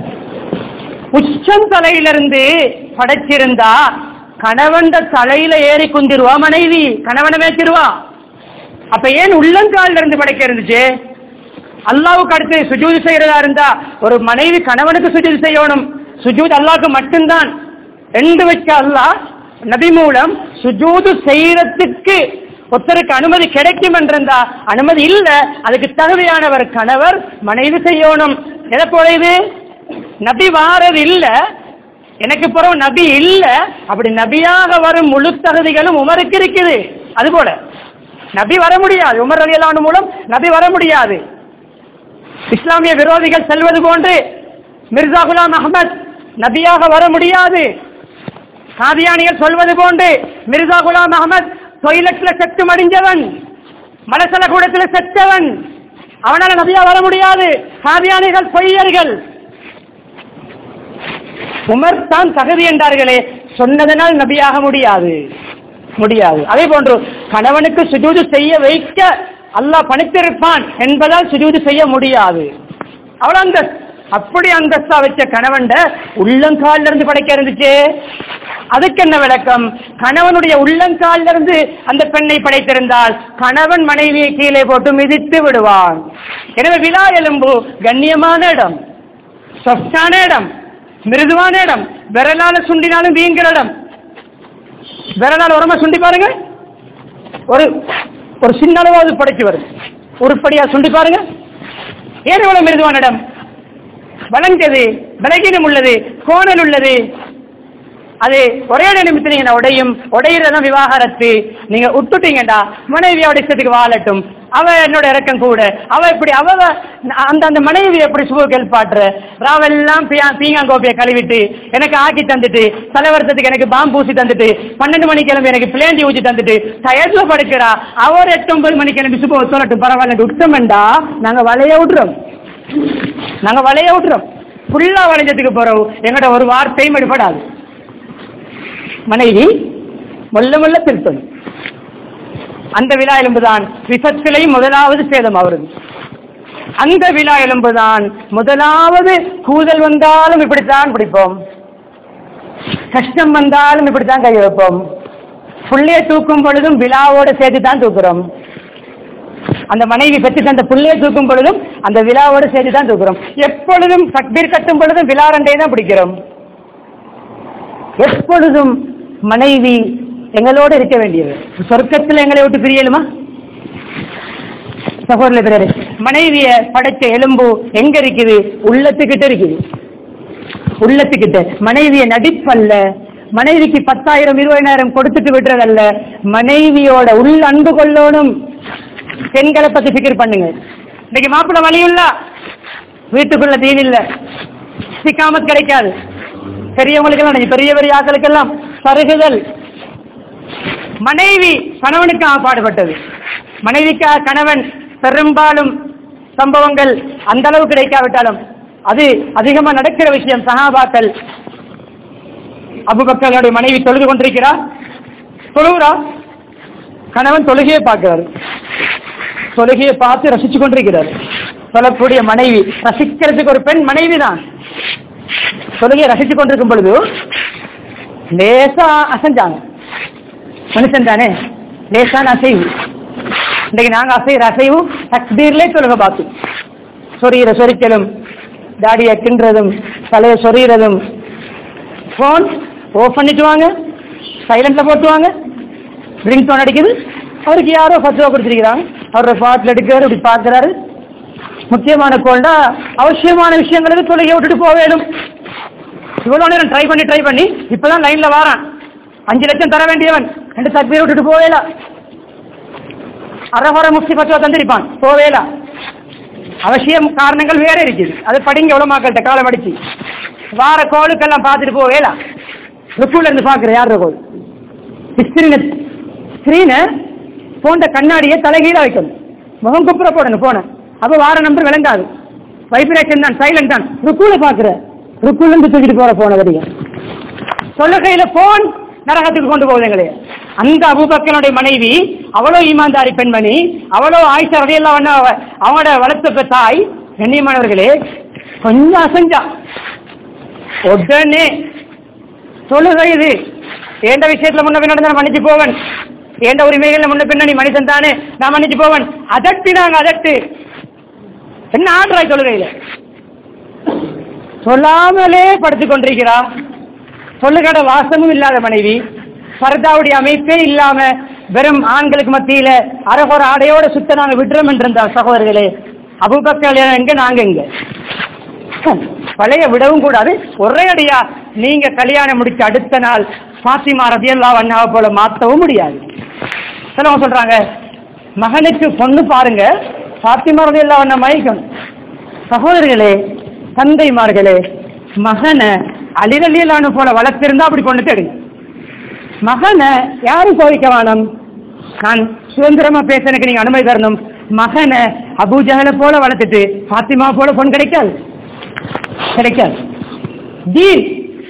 உச்சம் தலையிலிருந்து படைச்சிருந்தா கணவன் தலையில ஏறி குந்திருவா மனைவி, கணவனை மேய்ச்சிருவா. அப்ப ஏன் உள்ளங்கால இருந்து படைக்க இருந்துச்சு? அல்லாஹ்வுக்கு அடுத்து சுஜூது செய்யறதா இருந்தா ஒரு மனைவி கணவனுக்கு சுஜூது செய்யணும். சுஜூத் அல்லாஹ்க்கு மட்டும்தான் என்று வச்ச அல்லாஹ் நபி மூலம் சுஜூது செய்யறதுக்கு ஒருத்தருக்கு அனுமதி கிடைக்கும் என்றிருந்தா அனுமதி இல்ல, அதுக்கு தகுதியானவர் கணவர், மனைவி செய்யணும். எதை போல இது? நபி வாரது இல்ல, எனக்கு பிறகு நபி இல்ல, அப்படி நபியாக வரும் முழு தகுதிகளும் உமருக்கு இருக்குது. அதுபோல நபி வர முடியாது, உமர் ரலியல்லாஹு அன்ஹு மூலம் நபி வர முடியாது. இஸ்லாமிய விரோதிகள் செல்வது போன்று மிர்சா குலாம் அஹ்மத் நபியாக வர முடியாது. காதியானிகள் சொல்வது போன்று மிர்சா குலாம் அஹ்மத் டொய்லெட்ல செத்து மடிஞ்சவன், மலசல கூடத்தில் செத்தவன், அவனால நபியா வர முடியாது. காதியானிகள் பொய்யர்கள். உமர் தான் தகுதி என்றார்களே, சொன்னதனால் நபியாக முடியாது. அதே போன்று கணவனுக்கு சுஜூது செய்ய வைக்க அல்லாஹ் பணித்திருப்பான் என்பதால் சுஜூது செய்ய முடியாது. அவள் அப்படி அந்தஸ்தா வச்ச கணவன் உள்ளங்கால இருந்து படைக்க இருந்துச்சு. அதுக்கு என்ன விளக்கம்? கணவனுடைய உள்ளங்கால இருந்து அந்த பெண்ணை படைத்திருந்தால் கணவன் மனைவியை கீழே போட்டு மிதித்து விடுவான். எனவே விலா எலும்பு கண்ணியமான இடம், சொஃப்டான இடம், மிருதுவான இடம். விரலால சுண்டினாலும் வீங்கிற இடம். விரலால் உரமா சுண்டி பாருங்க, ஒரு சின்ன அளவாவது படைச்சு வரும். உருப்படியா சுண்டி பாருங்க, ஏன் எவ்வளவு மிருதுவான இடம், வளைஞ்சது, பலகீனம் உள்ளது, கோணல் உள்ளது. அது ஒரே நிமிஷம் நீங்க உடையிறதான் விவாகரத்து. நீங்க விட்டுட்டீங்கடா, மனைவியோட இஷ்டத்துக்கு வாழட்டும், அவ என்னோட இறக்கம் கூட, அவ இப்படி அந்த மனைவி எப்படி சுப கேள்பாட்டுற ராவெல்லாம் பீங்காங்கோப்பிய கழுவிட்டு எனக்கு ஆக்கி தந்துட்டு, தலைவரத்துக்கு எனக்கு பாம்பு ஊசி தந்துட்டு, 12 மணி கிளம்பி எனக்கு பிளேண்டி ஊசி தந்துட்டு டயர்ல படுக்கிறா. அவர் 8-9 மணி கிளம்பி சுப சொல்லட்டும், பரவாயில்ல விட்டோம்டா. நாங்க வளைய விட்டுறோம் ஃபுல்லா வளைஞ்சதுக்கு போறோம். எங்கட ஒரு வார்த்தையும் எடுபடாது. மனைவி மொல்ல திருத்தம். அந்த விழா எலும்புதான் விபத்திலையும் முதலாவது சேதம் அவருக்கு. அந்த விழா எலும்புதான் முதலாவது கூதல் வந்தாலும் இப்படித்தான் பிடிப்போம், கஷ்டம் வந்தாலும் இப்படித்தான் கை வைப்போம். புள்ளைய தூக்கும் பொழுதும் விழாவோட சேர்த்து தான் தூக்குறோம். அந்த மனைவி பெற்று தந்த புள்ளைய தூக்கும் பொழுதும் அந்த விழாவோட சேர்த்து தான் தூக்குறோம். எப்பொழுதும் தக்பீர் கட்டும் பொழுதும் விழா ரெண்டை தான் பிடிக்கிறோம். எப்பொழுதும் மனைவி எங்களோடு இருக்க வேண்டியது. சொர்க்கத்தில் எங்களை விட்டு பிரியலுமா? சகோதரர்களே, மனைவிய படைச்ச எலும்பு எங்க இருக்குது? உள்ளத்துக்கிட்ட இருக்குது. உள்ளத்துக்கிட்ட. மனைவிய நடிப்பல்ல, மனைவிக்கு 10,000-20,000 கொடுத்துட்டு விடுறதல்ல. மனைவியோட உள்ள அன்பு கொள்ளணும். பெண்களை பத்தி பிக்கர் பண்ணுங்க. இன்னைக்கு மாப்பிள்ள வழியுள்ள வீட்டுக்குள்ள தீவில்லை, சிக்காமத் கிடைக்காது. பெரியவங்களுக்கெல்லாம், பெரிய ஆக்களுக்கெல்லாம் சருகுதல். மனைவி கணவனுக்காக பாடுபட்டது. மனைவிக்காக கணவன் பெரும்பாலும் சம்பவங்கள் அந்த அளவு கிடைக்காவிட்டாலும் அது அதிகமா நடக்கிற விஷயம். சஹாபாக்கள், அபூபக்கருடைய மனைவி தொழுது கொண்டிருக்கிறார், தொழுகிறா, கணவன் தொழுகையை பார்க்கிறார், தொழுகையை பார்த்து ரசிச்சு கொண்டிருக்கிறார். சொல்லக்கூடிய மனைவி, ரசிக்கிறதுக்கு ஒரு பெண் மனைவி தான். தொழுகையை ரசிச்சு கொண்டிருக்கும் பொழுது லேசா அசைஞ்சாங்க. மனுஷன் தானே, லேசான அசைவு. இன்னைக்கு நாங்க அசைகிற அசைவு தக்பீர்லே தொழுகை பார்த்து சொரிக்கலும், தாடியை கின்றதும், தலையை சொறிகிறதும். போன் ஓஃப் பண்ணிட்டு வாங்க, சைலண்ட்ல போட்டு வாங்க, ரிங் டோன் அடிக்குது. அவருக்கு யாரோ ஃபத்வா கொடுத்துருக்கிறாங்க, அவரோட பாட்டில் எடுக்கிறாரு, இப்படி பார்க்கிறாரு. முக்கியமான கோல்டா அவசியமான விஷயங்களுக்கு தொழுகை விட்டுட்டு போக வேணும். இவ்வளவு நேரம் ட்ரை பண்ணி இப்பதான் லைன்ல வாரான். 5 லட்சம் தர வேண்டியவன் 2 தக்பீர் விட்டுட்டு போவேலா. அரஹர முஃப்தி ஃபத்வா தந்திருப்பான், போவேலா. அவசியம் காரணங்கள் வேற இருக்குது. அது படிங்க, எவ்வளவு மக்கள்கிட்ட காலம் அடிச்சு வார கோளுக்கெல்லாம் பார்த்துட்டு போவேலா. ருக்குல இருந்து பாக்குற யார் கோல் ஸ்கிரீனை போன்ற கண்ணாடியை தலைகீழ வைக்கணும், முகம் குப்புற போடணும் போன. அப்ப வார நம்பர் விளங்காது, வைப்ரேஷன் தான், சைலண்ட் தான். ருக்குல பாக்குற, ருக்குல இருந்து தூக்கிட்டு போற போன வரைய தொழுகையில போன் நரகத்துக்கு கொண்டு போகுதுங்களே. அந்த அபூபக்கருடைய மனைவி அவ்வளோ ஈமான்தாரி பெண்மணி, அவ்வளோ ஆயிஷா ரலியல்லாஹு அன்ஹா அவங்களோட வளர்த்த தாய். கண்ணியமானவர்களே, கொஞ்சம் அசைஞ்சா உடனே தொழுகை இது ஏண்ட விஷயத்துல முன்ன பின்னாடி மன்னிச்சு போவன், ஏண்ட உரிமைகள் முன்ன பின்னாடி மனிதன் தானே, நான் மன்னிச்சு போவன். அதட்டினாங்க, அதட்டு என்ன ஆடுறாய் தொழுகையில? சொல்லாமலே படுத்துக் கொண்டிருக்கிறா. சொல்லுகட வாசமும் இல்லாத மனைவி, பர்தாவுடைய அமைப்பே இல்லாம வெறும் ஆண்களுக்கு மத்தியில அரகொர ஆடையோட சுத்த நாங்க விட்டுறோம் என்றிருந்தார். சகோதரர்களே, அபூபக்கர் எங்க, நாங்க எங்க? பழைய விடவும் கூடாது. ஒரே அடியா நீங்க கல்யாணம் முடிச்ச அடுத்த நாள் ஃபாத்திமா ரலியல்லாஹு அன்ஹா போல மாத்தவும் முடியாது. சிலவங்க சொல்றாங்க, மகனுக்கு பொண்ணு பாருங்க, ஃபாத்திமா ரலியல்லாஹு அன்ஹா மயக்கம். சகோதரர்களே, தந்தைமார்களே, மகனை அலி ரலியல்லாஹு அன்ஹு போல வளர்த்திருந்தா அப்படி கொண்டு தேடுங்க. மகனை யாரும் கோரிக்க வேணும், நான் சுதந்திரமா பேசனுக்கு நீங்க அனுமதி தரணும். மகனை அபூஜஹலை போல வளர்த்துட்டு ஃபாத்திமா போல பொண்ணு கிடைக்காது. தீன்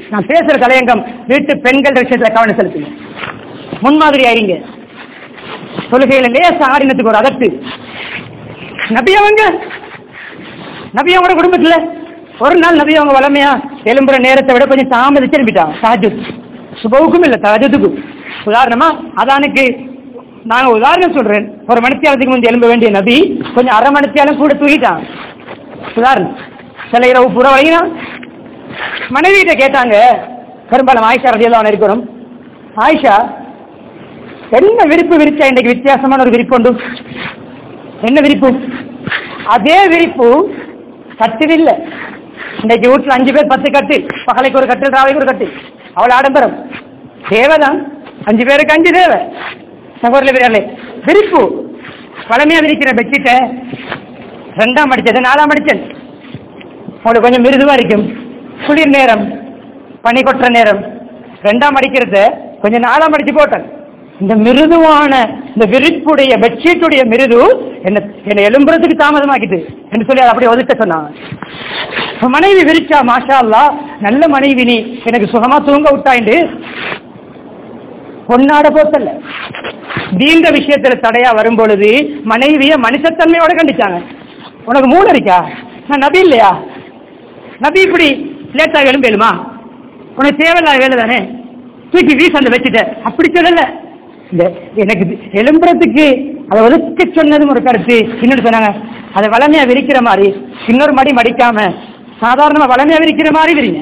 நான் பேசுற தலையங்கம் வீட்டு பெண்கள் விஷயத்துல கவனம் செலுத்துங்க. முன்மாதிரி ஆயிங்க. தொழுகையில லேச ஆடினத்துக்கு ஒரு அதட்டு. நபி அவங்களோட குடும்பத்துல ஒரு நாள் நபி அவங்க வளமையா எழும்புற நேரத்தை விட கொஞ்சம் தாமதிச்சு எழுப்பிட்டாங்க. தஹஜ்ஜுத் சுபவுக்கும் இல்ல தஹஜ்ஜுத்துக்கும். உதாரணமா அதானுக்கு நாங்க உதாரணம் சொல்றேன். ஒரு மணித்தியாலத்துக்கு முந்தைய எழும்ப வேண்டிய நபி கொஞ்சம் அரை மணித்தியாலும் கூட தூக்கிட்டாங்க. உதாரணம் சில இரவு புற வழங்கினா மனைவியிட்ட கேட்டாங்க. பெரும்பாலும் ஆயிஷா ரலியல்லாஹு இருக்கிறோம். ஆயிஷா என்ன விரிப்பு விரிச்சா இன்னைக்கு வித்தியாசமான ஒரு விரிப்பு உண்டு. என்ன விரிப்பு? அதே விரிப்பு கட்டில் இல்ல. இன்னைக்கு வீட்டுல 5 பேர் 10 கட்டில், பகலைக்கு ஒரு கட்டில், ராவைக்கு ஒரு கட்டில். அவ்வளவு ஆடம்பரம் தேவைதான். 5 பேருக்கு 5 தேவை. சகோதரர்களே, விரிப்பு பழமையா விரிக்கிற பெட்ஷீட்ட 2ஆம் அடிச்சது 4ஆம் அடிச்சது உங்களுக்கு கொஞ்சம் மிருதுவா இருக்கும். குளிர் நேரம், பனி கொட்டுற நேரம் 2ஆம் அடிக்கிறத கொஞ்சம் 4ஆம் அடிச்சு போட்டேன். இந்த மிருதுவான இந்த விரிப்புடைய பெட்ஷீட்டுடைய மிருது என்ன எழும்புறதுக்கு தாமதமாக்கிட்டு என்று சொல்லி அப்படியே ஒதுக்க சொன்னாங்க. மனைவி விரிச்சா மாஷா அல்லாஹ் நல்ல மனைவி, நீ எனக்கு சுகமா தூங்க விட்டாயிண்டு பொன்னாட போத்தல்ல. தீண்ட விஷயத்துல தடையா வரும் பொழுது மனைவிய மனுஷத்தன்மையோட கண்டிச்சாங்க. உனக்கு மூளை இருக்கா? நான் நபி இல்லையா? நபி இப்படி லேட்டா எழும்பேலுமா? உனக்கு தேவையில்லாத வேலை தானே, தூக்கி வீச அந்த வச்சுட்ட அப்படி சொல்லல. எனக்கு எழும்புறதுக்கு அதை ஒதுக்க சொன்னதும் ஒரு கருத்து. இன்னொரு சொன்னாங்க அதை வளமையா விரிக்கிற மாதிரி இன்னொரு மடி மடிக்காம சாதாரணமா வளமையா விரிக்கிற மாதிரி விரிங்க.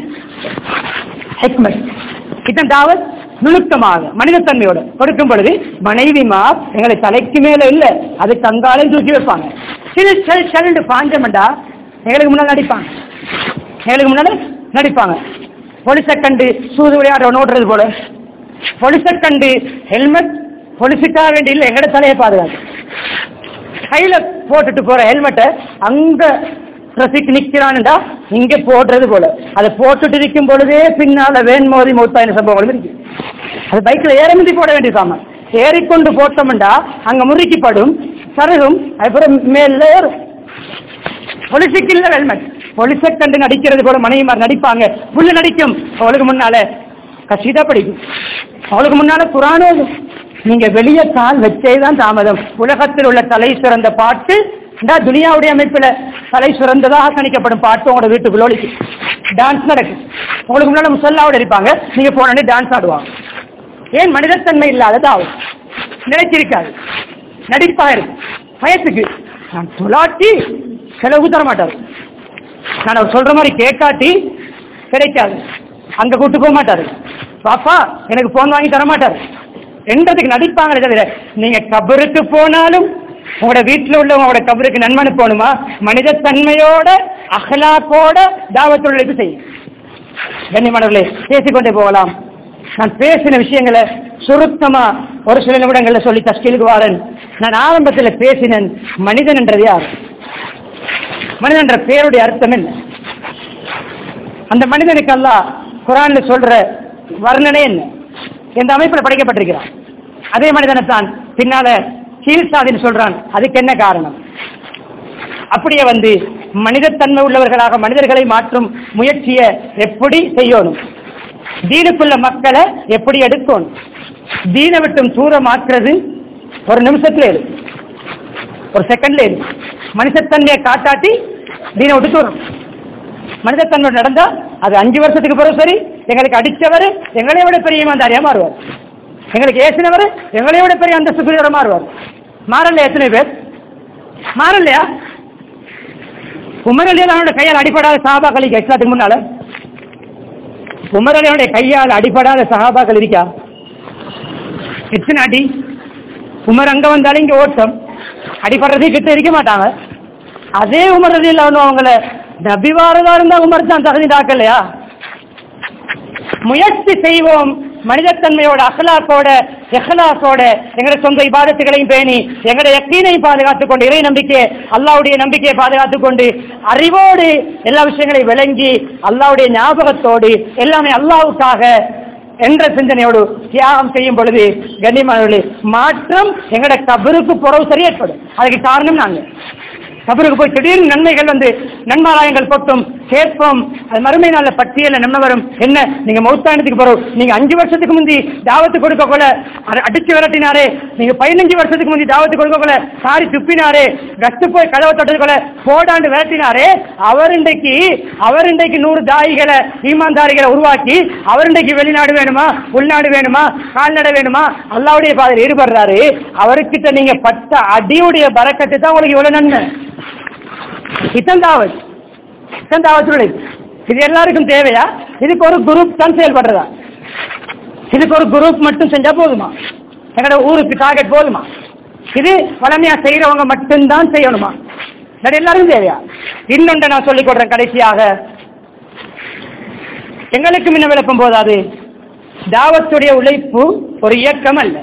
இதன் தாவத் நுணுக்கமாக மனிதத்தன்மையோட கொடுக்கும் பொழுது மனைவிமார் எங்களை தலைக்கு மேல இல்ல, அது கங்காலையும் தூக்கி வைப்பாங்க. சில பாஞ்சமண்டா எங்களுக்கு முன்னால நடிப்பாங்க. பொலிசை கண்டு சூது விளையாட ஓடுறது போல, பொலிசை கண்டு ஹெல்மெட் பொலிசுக்காக வேண்டிய இல்லை, எங்கட தலையை பாதுகாத்து கையில போட்டுட்டு போற ஹெல்மெட்டை அங்க டிராபிக் நிக்கிறான்டா இங்க போடுறது போல, அதை போட்டுட்டு இருக்கும் பொழுதே பின்னால வேன்மோதி மௌத்தாயின சம்பவங்களும் இருக்கு. அது பைக்ல ஏறமிதி போட வேண்டிய சாமான், ஏறிக்கொண்டு போட்டோம்டா அங்க முறுக்கிப்படும் சருகும், அதுக்கப்புறம் மேல ஏறும். பொலிசுக்கு இல்ல ஹெல்மெட், பொலிசை கண்டு நடிக்கிறது போல மனைவிமார் நடிப்பாங்க. புள்ள நடிக்கும், அவளுக்கு முன்னால கசிதா படிக்கும், அவளுக்கு முன்னால குர்ஆன் ஓதும். நீங்க வெளியே கால் வச்சேதான் தாமதம். உலகத்தில் உள்ள தலை சிறந்த பாட்டு துனியாவுடைய அமைப்புல தலை சிறந்ததாக கணிக்கப்படும் பாட்டு உங்களோட வீட்டுக்குள்ள ஒழிக்கு. டான்ஸ் நடக்கும், உங்களுக்கு முன்னால முசல்லாவோட இருப்பாங்க, நீங்க போனே டான்ஸ் ஆடுவாங்க. ஏன்? மனிதத்தன்மை இல்லாததாகும், நினைச்சிருக்காது, நடிப்பா இருக்கு. பயத்துக்கு நான் துளாட்டி செலவு தர மாட்டாரு, நான் அவர் சொல்ற மாதிரி கேட்காட்டி கிடைக்காது, அங்க கூட்டு போக மாட்டாரு, பாப்பா எனக்கு போன் வாங்கி தர மாட்டாரு என்றதுக்கு நடிப்பாங்களே தவிர, நீங்க கபருக்கு போனாலும் உங்களோட வீட்டுல உள்ள உங்களோட கபருக்கு நன்மனு போகணுமா? மனிதத்தன்மையோட அகலாக்கோட தாவத்துழைப்பு செய்யும். கண்ணியமானவர்களே, பேசிக்கொண்டே போகலாம். நான் பேசின விஷயங்களை சுருக்கமா ஒரு சில நிமிடங்கள்ல சொல்லி தஸ்கீலுக்கு வாரன். நான் ஆரம்பத்தில் பேசினேன், மனிதன் என்றது யார்? மனிதன் என்ற பெயருடைய அர்த்தம் என்ன? அந்த மனிதனுக்கு அல்லாஹ் குர்ஆன்ல சொல்ற வர்ணனை என்ன? எந்த அமைப்பில் படைக்கப்பட்டிருக்கிறான்? அதே மனிதனைத்தான் பின்னால கீழ்சாதின்னு சொல்றான். அதுக்கு என்ன காரணம்? அப்படியே மனிதத்தன்மை உள்ளவர்களாக மனிதர்களை மாற்றும் முயற்சியை எப்படி செய்யணும்? தீனுக்குள்ள மக்களை எப்படி எடுக்கணும்? தீனை விட்டும் தூரம் மாற்றுறது ஒரு நிமிஷத்துல இருக்கு, ஒரு செகண்ட்ல இருக்கு. மனிதத்தன்மையை காட்டாட்டி தீனை விட்டு தூரம். மனிதத்தன்மை நடந்தா அது 5 வருஷத்துக்கு பிறகு சரி, எங்களுக்கு அடிச்சவர் எங்களை விட பெரிய இமான்தாரியா மாறுவார், எங்களுக்கு ஏசினவர் எங்களை விட பெரிய அந்த சுகுதியோட மாறுவார். மாறலையா? எத்தனை பேர் மாறலையா? உமர் அலியனுடைய கையால் அடிப்படாத சஹாபாக்கள் இஸ்லாத்துக்கு முன்னால உமர் அலியனுடைய கையால் அடிப்படாத சஹாபாக்கள் இருக்கா? எத்தனை அடி? உமர் அங்க வந்தாலும் இங்க ஓட்டம், அடிப்படுறதே கிட்ட இருக்க மாட்டாங்க. அதே உமர் அலியன் அவங்கள நபிவாரதா இருந்தா உமர் தான் தகுதி தாக்கலையா? முயற்சி செய்வோம், மனிதத்தன்மையோட அகலாக்கோட எஹ்லாஸோட எங்களுடைய சொந்த இபாதத்துகளையும் பேணி எங்களுடைய யக்கீனையும் பாதுகாத்துக் கொண்டு, இறை நம்பிக்கை அல்லாஹ்வுடைய நம்பிக்கையை பாதுகாத்துக் கொண்டு, அறிவோடு எல்லா விஷயங்களையும் விளங்கி அல்லாஹ்வுடைய ஞாபகத்தோடு எல்லாமே அல்லாஹ்வுக்காக என்ற சிந்தனையோடு தியாகம் செய்யும் பொழுது கண்ணியமானவர்களே, மாற்றம் எங்களுடைய கபருக்கு புறவு சரி ஏற்படும். அதுக்கு காரணம் நாங்க கபருக்கு போய் திடீர்னு நன்மைகள் நன்மாராயங்கள் கொட்டும், கேட்போம். அது மறுமை நாள்ல பட்டியல நம்ம வரும். என்ன நீங்க மௌத்தானத்துக்கு போறோம், நீங்க 5 வருஷத்துக்கு முந்தி தாவத்து கொடுக்க கொள்ள அடிச்சு விரட்டினாரே, நீங்க 15 வருஷத்துக்கு முந்தி தாவத்து கொடுக்க கொள்ள சாரி துப்பினாரே, கஷ்டு போய் கதவை தொட்டது கொள்ள போடாண்டு விரட்டினாரே, அவர் இன்றைக்கு 100 தாயிகளை ஈமான்தாரிகளை உருவாக்கி அவர் இன்றைக்கு வெளிநாடு வேணுமா, உள்நாடு வேணுமா, கால்நடை வேணுமா, அல்லாஹ்வுடைய பாதையில் ஈடுபடுறாரு. அவர்கிட்ட நீங்க பட்ட அடியுடைய பரக்கத்தை தான் உங்களுக்கு இவ்வளவு நன்மை. இத்தந்தாவத் இது எல்லாருக்கும் தேவையா? இதுக்கு ஒரு குரூப் தான் செயல்படுறதா? இதுக்கு ஒரு குரூப் மட்டும் செஞ்சா போதுமா? எங்களோட ஊருக்கு டார்கெட் போதுமா? இது வளமையா செய்யறவங்க மட்டும்தான் செய்யணுமா? எல்லாருக்கும் தேவையா? இன்னொன்று நான் சொல்லிக் கொடுறேன் கடைசியாக. எங்களுக்கு முன்ன விளப்பம் போதாது. தாவத்துடைய உழைப்பு ஒரு இயக்கம் அல்ல.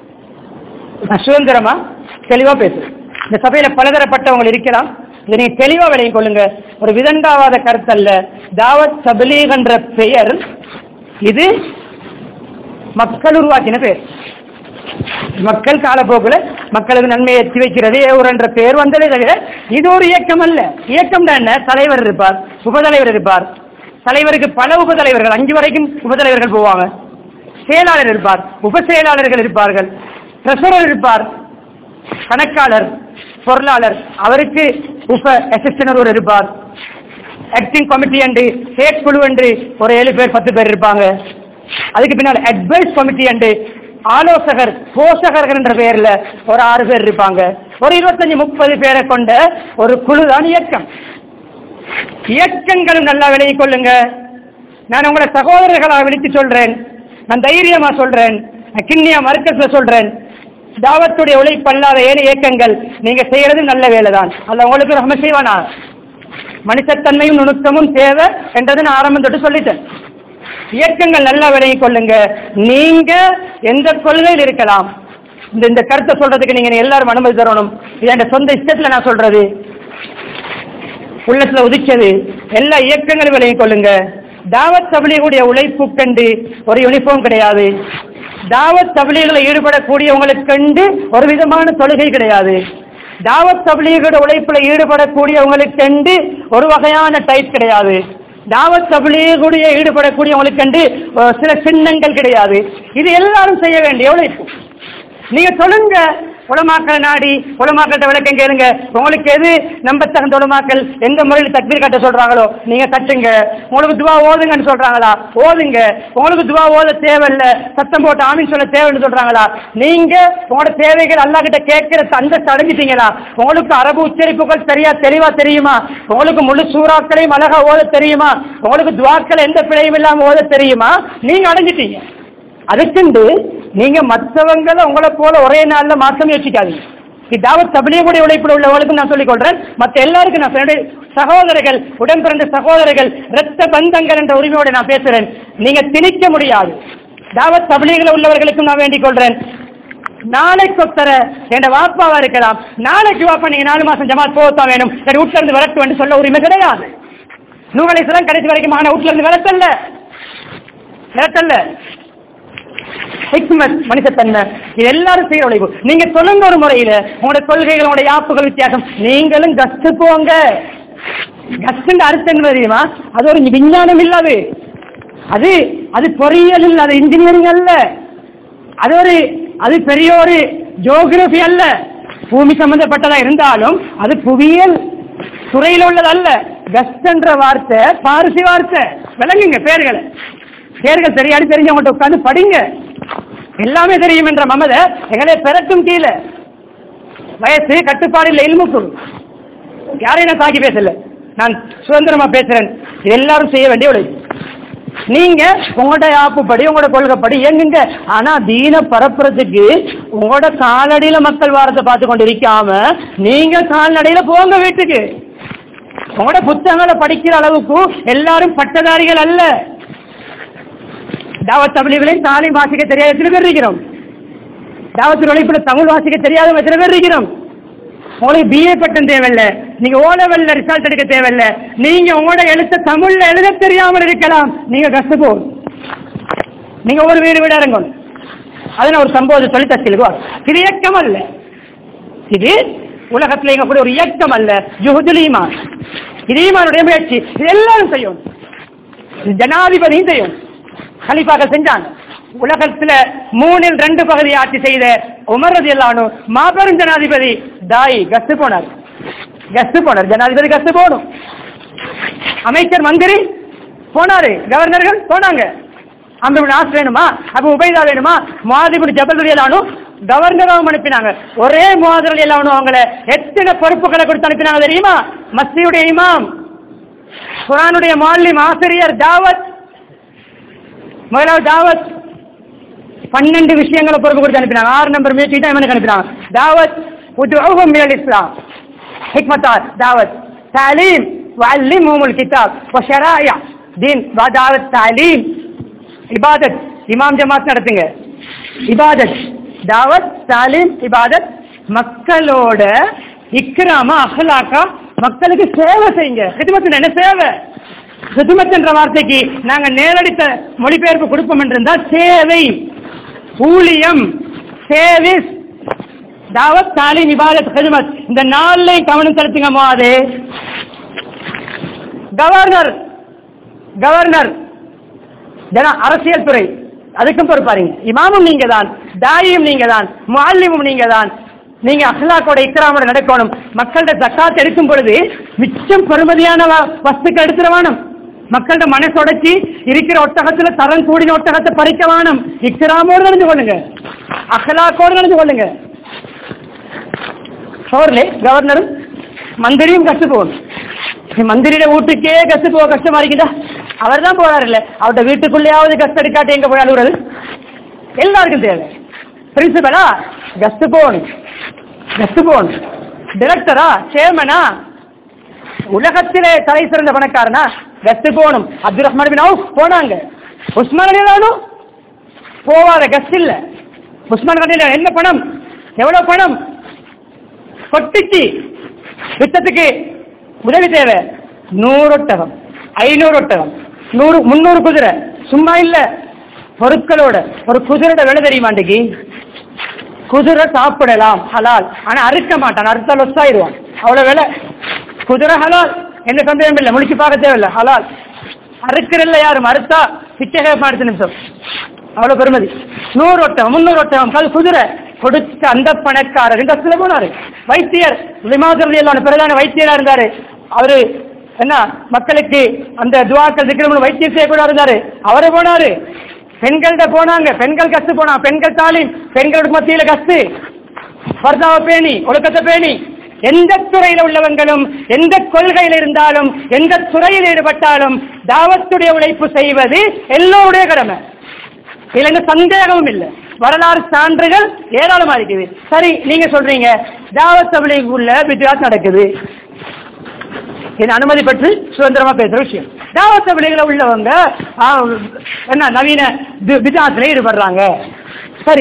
சுதந்திரமா தெளிவா பேசுறேன். இந்த சபையில பலதரப்பட்டவங்க இருக்கலாம். இதை நீங்க தெளிவா விளையும் கொள்ளுங்க. ஒரு விதண்டாவாத கருத்தல்ல. தாவத் தப்லீக் என்ற பெயர் இது மக்கள் உருவாக்கின பெயர். மக்கள் காலப்போக்குல மக்களுக்கு நன்மையை எத்தி வைக்கிறது என்ற பெயர் வந்ததே தவிர இது ஒரு இயக்கம் அல்ல. இயக்கம் தான் என்ன? தலைவர் இருப்பார், உபதலைவர் இருப்பார். தலைவருக்கு பல உபதலைவர்கள், 5 வரைக்கும் உபதலைவர்கள் போவாங்க. செயலாளர் இருப்பார், உப செயலாளர்கள் இருப்பார்கள், ட்ரெஷரர் இருப்பார், கணக்காளர், பொருளாளர், அவருக்கு உப அசிஸ்டன்ட் ஒரு இருப்பார், ஆக்டிங் கமிட்டி என்று செயற்குழு என்று ஒரு 7 பேர் 10 பேர் இருப்பாங்க. அதுக்கு பின்னால் அட்வைஸ் கமிட்டி என்று ஆலோசகர் போஷகர்கள் என்ற பெயர்ல ஒரு 6 பேர் இருப்பாங்க. ஒரு 25-30 பேரை கொண்ட ஒரு குழு தான் இயக்கம். இயக்கங்களும் நல்லா விலகிக் கொள்ளுங்க. நான் உங்களை சகோதரர்களாக விழித்து சொல்றேன். நான் தைரியமா சொல்றேன். கிண்ணியா மர்க்கஸ்ல சொல்றேன். தாவத்துடைய உழைப்பல்லாத ஏழு இயக்கங்கள் நீங்க செய்யறது நல்ல வேலைதான். அல்ல உங்களுக்கு ரஹ்மத் செய்வானா? மனுஷத்தன்மையும் நுணுக்கமும் தேவை என்றது நான் ஆரம்பம் தொட்டு சொல்லிட்டேன். இயக்கங்கள் நல்லா விலகிக் கொள்ளுங்க. நீங்க எந்த கொள்கையில் இருக்கலாம். இந்த கருத்தை சொல்றதுக்கு நீங்க எல்லாரும் அனுமதி தரணும். இது என் சொந்த இஷ்டத்துல நான் சொல்றது, உள்ளத்துல உதிச்சது. எல்லா இயக்கங்களும் விலகிக் கொள்ளுங்க. தாவத் தப்லீகுடைய உழைப்பு கண்டு ஒரு யூனிஃபார்ம் கிடையாது. தாவத் தப்லீகில் ஈடுபடக்கூடியவங்களுக்கு கண்டு ஒரு விதமான தொழுகை கிடையாது. தாவத் தப்லீகோட உழைப்புல ஈடுபடக்கூடியவங்களுக்கு கண்டு ஒரு வகையான டைப் கிடையாது. தாவத் தப்லீகுடைய ஈடுபடக்கூடியவங்களுக்கு கண்டு சில சின்னங்கள் கிடையாது. இது எல்லாரும் செய்ய வேண்டிய உழைப்பு. நீங்க சொல்லுங்க, உலமாக்கள் நாடி உலமாக்கள்கிட்ட விளக்கம் கேளுங்க. உங்களுக்கு எது நம்பத்தகுந்த உலமாக்கள் எந்த முறையில் தக்பீர் கட்ட சொல்றாங்களோ நீங்க கட்டுங்க. உங்களுக்கு துவா ஓதுங்கன்னு சொல்றாங்களா ஓதுங்க. உங்களுக்கு துவா ஓத தேவையில்ல, சத்தம் போட்டு ஆமீன் சொல்ல தேவைன்னு சொல்றாங்களா, நீங்க உங்களோட தேவைகள் அல்லாஹ் கிட்ட கேட்கிற அந்த அடைஞ்சிட்டீங்களா? உங்களுக்கு அரபு உச்சரிப்புகள் சரியா தெளிவா தெரியுமா? உங்களுக்கு முழு சூறாக்களையும் அழகா ஓத தெரியுமா? உங்களுக்கு துவாக்களை எந்த பிழையும் இல்லாம ஓத தெரியுமா? நீங்க அடைஞ்சிட்டீங்க. அதுக்குண்டு நீங்க மற்றவங்களை உங்களை போல ஒரே நாள்ல மாற்றம் யோசிக்காதீங்க. தாவத் தப்லீகுடைய உழைப்பில் உள்ளவர்களுக்கும் நான் சொல்லிக் கொள்றேன், மற்ற எல்லாருக்கும் நான் சகோதரர்கள், உடன் பிறந்த சகோதரர்கள், இரத்த பந்தங்கள் என்ற உரிமையோடு நான் பேசுறேன். நீங்க திணிக்க முடியாது. தாவத் தப்லீகில் உள்ளவர்களுக்கும் நான் வேண்டிக் கொள்றேன். நாளைக்கு ஒத்தர என் வாப்பாவா இருக்கலாம், நாளைக்கு வாப்பா நீங்க 4 மாசம் ஜமாத் போகத்தான் வேணும், சரி வீட்டுல இருந்து விரட்டு என்று சொல்ல உரிமை கிடையாது. நூஹ் அலைஹிஸ்ஸலாம் கடைசி வரைக்கும் ஆன வீட்டுல இருந்து விரட்டல்ல. மனுஷத்தன்மை இது எல்லாரும் செய்யற உழைப்பு. நீங்க சொல்லுங்க ஒரு முறையில உங்களோட கொள்கைகள் உங்களோட யாப்புகள் வித்தியாசம். நீங்களும் கஷ்டு போங்க. கஷ்டு அர்த்தம் தெரியுமா? அது ஒரு விஞ்ஞானம் இல்லாது, அது பொறியியல் இல்ல, அது இன்ஜினியரிங் அல்ல, அது பெரிய ஒரு ஜியோகிராபி அல்ல. பூமி சம்பந்தப்பட்டதா இருந்தாலும் அது புவியியல் துறையில் உள்ளது அல்ல. கஷ்ட் என்ற வார்த்தை பாரசி வார்த்தை. விளங்குங்க. பேர்கள் தெரியாது, தெரிஞ்சவங்கள்ட்ட உட்கார்ந்து படிங்க. எல்லாமே தெரியும் என்ற மமத எங்களை பெறட்டும் கீழே. வயசு கட்டுப்பாடு இல்லை, இல்முக்கு யாரையும் நான் தாக்கி பேசல, நான் சுதந்திரமா பேசுறேன். எல்லாரும் செய்ய வேண்டிய உழைப்பு. நீங்க உங்களோட ஆப்புப்படி உங்களோட கொள்கைப்படி இயங்குங்க. ஆனா தீன பரப்புறதுக்கு உங்களோட காலடியில மக்கள் வாரத்தை பார்த்து கொண்டு இருக்காம நீங்க கால்நடையில போங்க வீட்டுக்கு. உங்களோட புத்தகங்களை படிக்கிற அளவுக்கு எல்லாரும் பட்டதாரிகள் அல்ல. தாவத் தப்லீகிலையும் தாலீம் வாசிக்க தெரியாத எத்தனை பேர் இருக்கிறோம்? தாவத் உழைப்புல தமிழ் வாசிக்க தெரியாத எத்தனை பேர் இருக்கிறோம்? உங்களுக்கு பிஏ பட்டம் தேவையில்லை, நீங்க ஓ லெவல்ல ரிசல்ட் எடுக்க தேவையில்லை, நீங்க உங்களோட எழுத்த தமிழ்ல எழுத தெரியாமல் இருக்கலாம். நீங்க கஷ்டப்போ நீங்க ஒரு வீடு இறங்கணும். அதனால ஒரு சம்பவத்தை சொல்லி தச்சிலுவா. இது இயக்கம் அல்ல, இது உலகத்துல எங்க கூட ஒரு இயக்கம் அல்ல. ஜுஹுதுல் ஈமான், இது ஈமானுடைய முயற்சி. இது எல்லாரும் செய்யும், ஜனாதிபதியும் செய்யும். கலீஃபாக்கள் செஞ்சாங்க. உலகத்துல 3/2 பகுதி ஆட்சி செய்த உமர் ரலியல்லாஹு அன்ஹு மாபெரும் ஜனாதிபதி. தாய் கஸ்து போனார், ஜனாதிபதி கஸ்து போகணும். அமைச்சர் மந்திரி போனாரு, கவர்னர்கள் போனாங்க. அம்ரு இப்னு ஆஸ் வேணுமா, அபு உபைதா வேணுமா, முஆத் இப்னு ஜபல் ரலியல்லாஹு அன்ஹு கவர்னராகவும் அனுப்பினாங்க. ஒரே முஆத் ரலியல்லாஹு அன்ஹு அவங்கள எத்தனை பொறுப்புகளை கொடுத்து அனுப்பினாங்க தெரியுமா? மஸ்ஜிதுடைய இமாம், குர்ஆனுடைய முஅல்லிம், ஆசிரியர், தாவத், முதலாவது தாவத் 12 விஷயங்களை பொறுப்பு கொடுத்து அனுப்பினாங்க. 6 நம்பர் முயற்சி தான் இவனுக்கு அனுப்பினாங்க. தாவத் உதுஉஹும் மினல் இஸ்லாம், ஹிக்மத்தார் தாவத், தலீம் வஅல்லிம்ஹுமுல் கிதாப் வஷராயா தீன் வதாவத் தலீம், இபாதத் இமாம் ஜமாத் நடத்துங்க, இபாதத் தாவத் தலீம் இபாதத், மக்களோட இக்ராமா அஹ்லாக்கா மக்களுக்கு சேவை செய்யுங்க. ஹித்மத் என்ன சேவை? ஹித்மத் என்ற வார்த்தைக்கு நாங்க நேரடி மொழிபெயர்ப்பு கொடுப்போம் என்றிருந்தால் சேவை, ஊழியம், சேவிஸ், தாவத் தாலீம் இபாதத் ஹித்மத், இந்த 4 கவனம் செலுத்துங்க. போது கவர்னர் அரசியல் துறை, அதுக்கும் பொறுப்பாருங்க. இமாமும் நீங்க தான், தாயும் நீங்க தான், முஅல்லிமும் நீங்க தான். நீங்க அஹ்லாக்கோட இக்ராமோட நடக்கணும். மக்களோட ஜக்காத் எடுக்கும் பொழுது மிச்சம் பெருமதியான வஸ்துக்கள் எடுத்துடவானும். மக்களோட மனசொடச்சி இருக்கிற ஒட்டகத்துல தரம் கூடின ஒட்டகத்தை பறிக்க வேணும். இக்ராமோடு நடந்து கொள்ளுங்க, அஹ்லாக்கோடு நடந்து கொள்ளுங்க. கவர்னரும் மந்திரியும் கஷ்ட போகணும். மந்திரியோட வீட்டுக்கே கஷ்ட போக கஷ்டமா இருக்குதா? அவர் தான் போறாரு இல்ல, அவருடைய வீட்டுக்குள்ளேயாவது கஷ்டம் எடுக்காட்டி எங்க போய் அழுகுறது? எல்லாருக்கும் தேவை. பிரின்சிபலா கஷ்ட போகணும், டைரக்டரா, சேர்மனா, உலகத்திலே தலை சிறந்த பணக்காரனா கஸ்ட் போகணும். அப்துல் ரஹ்மான் பின் அவுஃப் போனாங்க. உஸ்மான் ரலியல்லாஹு போவார கஸ்ட் இல்ல. உஸ்மான் ரலியல்லாஹு என்ன பணம், எவ்வளவு பணம் கொட்டிச்சு, யுத்தத்துக்கு உதவி தேவை. 100 ஒட்டகம், 500 ஒட்டகம், 300 குதிரை, சும்மா இல்ல பொருட்களோட. ஒரு குதிரையோட விலை தெரியுமாண்டிக்கு? குதிரை சாப்பிடலாம் ஹலால், ஆனா அறுக்க மாட்டான், அறுத்தால் ஒசாயிருவான், அவ்வளவு விலை. குதிரை ஹலால், எந்த சந்தேகம் இல்லை, முடிச்சு பார்க்க தேவையில்லை, ஹலால். அறுக்கிறல்ல யாரும், அறுத்தா பிச்சை அடுத்த நிமிஷம், அவ்வளவு பெருமதி. 100 ஒட்டகம், 300 ஒட்டகம், குதிரை கொடுத்த அந்த பணக்காரர் இந்த இடத்துல போனாரு. வைத்தியர் லிமாதர் பிரதான வைத்தியரா இருந்தாரு. அவரு என்ன மக்களுக்கு அந்த துவாக்கள் திக்ரமும் வைத்தியம் செய்யக்கூட இருந்தாரு. அவரை போனாரு. பெண்கள்கிட்ட போனாங்க, பெண்கள் கஷ்டு போனாங்க, பெண்கள் தாலிம், பெண்களுக்கு மத்தியில கஷ்டு, பர்தாவை பேணி, ஒழுக்கத்தை பேணி. எந்த துறையில உள்ளவங்களும், எந்த கொள்கையில் இருந்தாலும், எந்த துறையில் ஈடுபட்டாலும் தாவத்துடைய உழைப்பு செய்வது எல்லோருடைய கடமை. இதுல எந்த சந்தேகமும் இல்லை. வரலாறு சான்றுகள் ஏராளமா இருக்குது. சரி, நீங்க சொல்றீங்க தாவத் தப்லீக் உள்ள பித்ஆத் நடக்குது, இது அனுமதி பெற்று சுதந்திரமா பேசுற விஷயம். தாவத் தப்லீக்ல உள்ளவங்க என்ன நவீன பித்ஆத்ல ஈடுபடுறாங்க. சரி,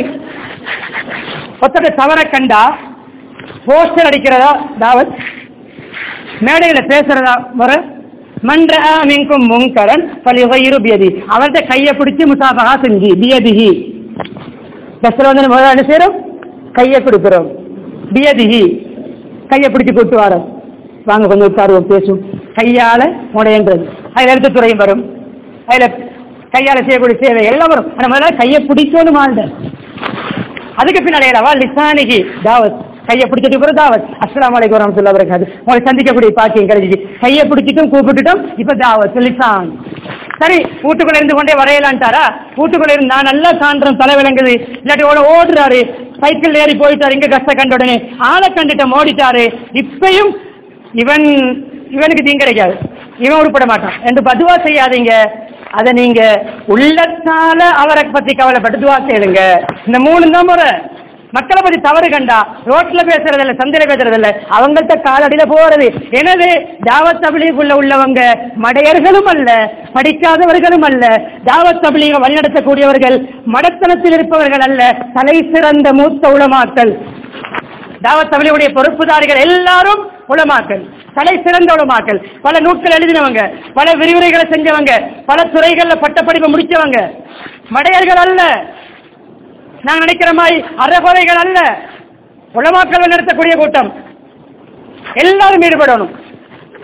ஒத்தட தவற கண்டா போஸ்டர் அடிக்கிறதா தாவத், மேடையில பேசுறதா முறை, மன்ற மின்கும் முன்கரன் பலியுகையிரு பியதி, அவர்கிட்ட கையை பிடிச்சி முசாபகா செஞ்சு பியதிஹி. பஸ்ல வந்து முதல்ல என்ன செய்யறோம், கையை கொடுக்கிறோம். பியதிஹி, கையை பிடிச்சி கூட்டு வரோம், வாங்க கொஞ்சம் உட்காருவோம் பேசும். கையால முடையன்றது, அதுல எழுத்துத்துறையும் வரும், அதுல கையால செய்யக்கூடிய சேவை எல்லாம் வரும். ஆனா முதல்ல கையை பிடிக்கணும் ஆண்ட. அதுக்கு பின்னாடி லிசானிகி தாவத், கையை பிடிச்சிட்டு கூட தாவத், அஸ்ஸலாமு அலைக்கும் வரஹ்மத்துல்லாஹி வபரகாத்துஹு, உங்களை சந்திக்கக்கூடிய பாக்கியம் கிடைச்சிச்சு. கையை பிடிச்சிட்டும் கூப்பிட்டுட்டோம், இப்ப தாவத் லிசான். சரி, வீட்டுக்குள்ள இருந்து கொண்டே வரையலான்ட்டாரா? வீட்டுக்குள்ள இருந்தா நல்லா காண்றோம், தலை விளங்குது, இல்லாட்டி ஓடுறாரு, சைக்கிள் ஏறி போயிட்டாரு, இங்க கஷ்ட கண்ட உடனே ஆளை கண்டுட்ட ஓடிட்டாரு. இப்பயும் இவனுக்கு தீங்கு கிடைக்காது, இவன் உருப்பட மாட்டான் என்று பதுவா செய்யாதீங்க. அதை நீங்க உள்ளத்தால அவரை பத்தி கவலைப்பட்டு துவா செய்யுங்க. இந்த 3 தான் முறை. மக்களை பத்தி தவறு கண்டா ரோட்ல பேசுறதில்ல, சந்தையில பேசுறதில்ல, அவங்கள்ட்ட காலடியில போறது. எனவே தாவத் தப்லீகுள்ள உள்ளவங்க மடையர்களும் அல்ல, படிக்காதவர்களும் அல்ல. தாவத் தப்லீக வழிநடத்தக்கூடியவர்கள் மடத்தனத்தில் இருப்பவர்கள் அல்ல, தலை சிறந்த மூத்த உலமாக்கள். தாவத் தப்லீகுடைய பொறுப்புதாரிகள் எல்லாரும் உலமாக்கள், தலை சிறந்த உலமாக்கள். பல நூட்கள் எழுதினவங்க, பல விரிவுரைகளை செஞ்சவங்க, பல துறைகள்ல பட்டப்படிப்பை முடிச்சவங்க. மடையர்கள் அல்ல, நாங்க நினைக்கிற மாதிரி அறகுறைகள் அல்ல. உலமாக்கள் நடத்தக்கூடிய கூட்டம், எல்லாரும் ஈடுபடணும்.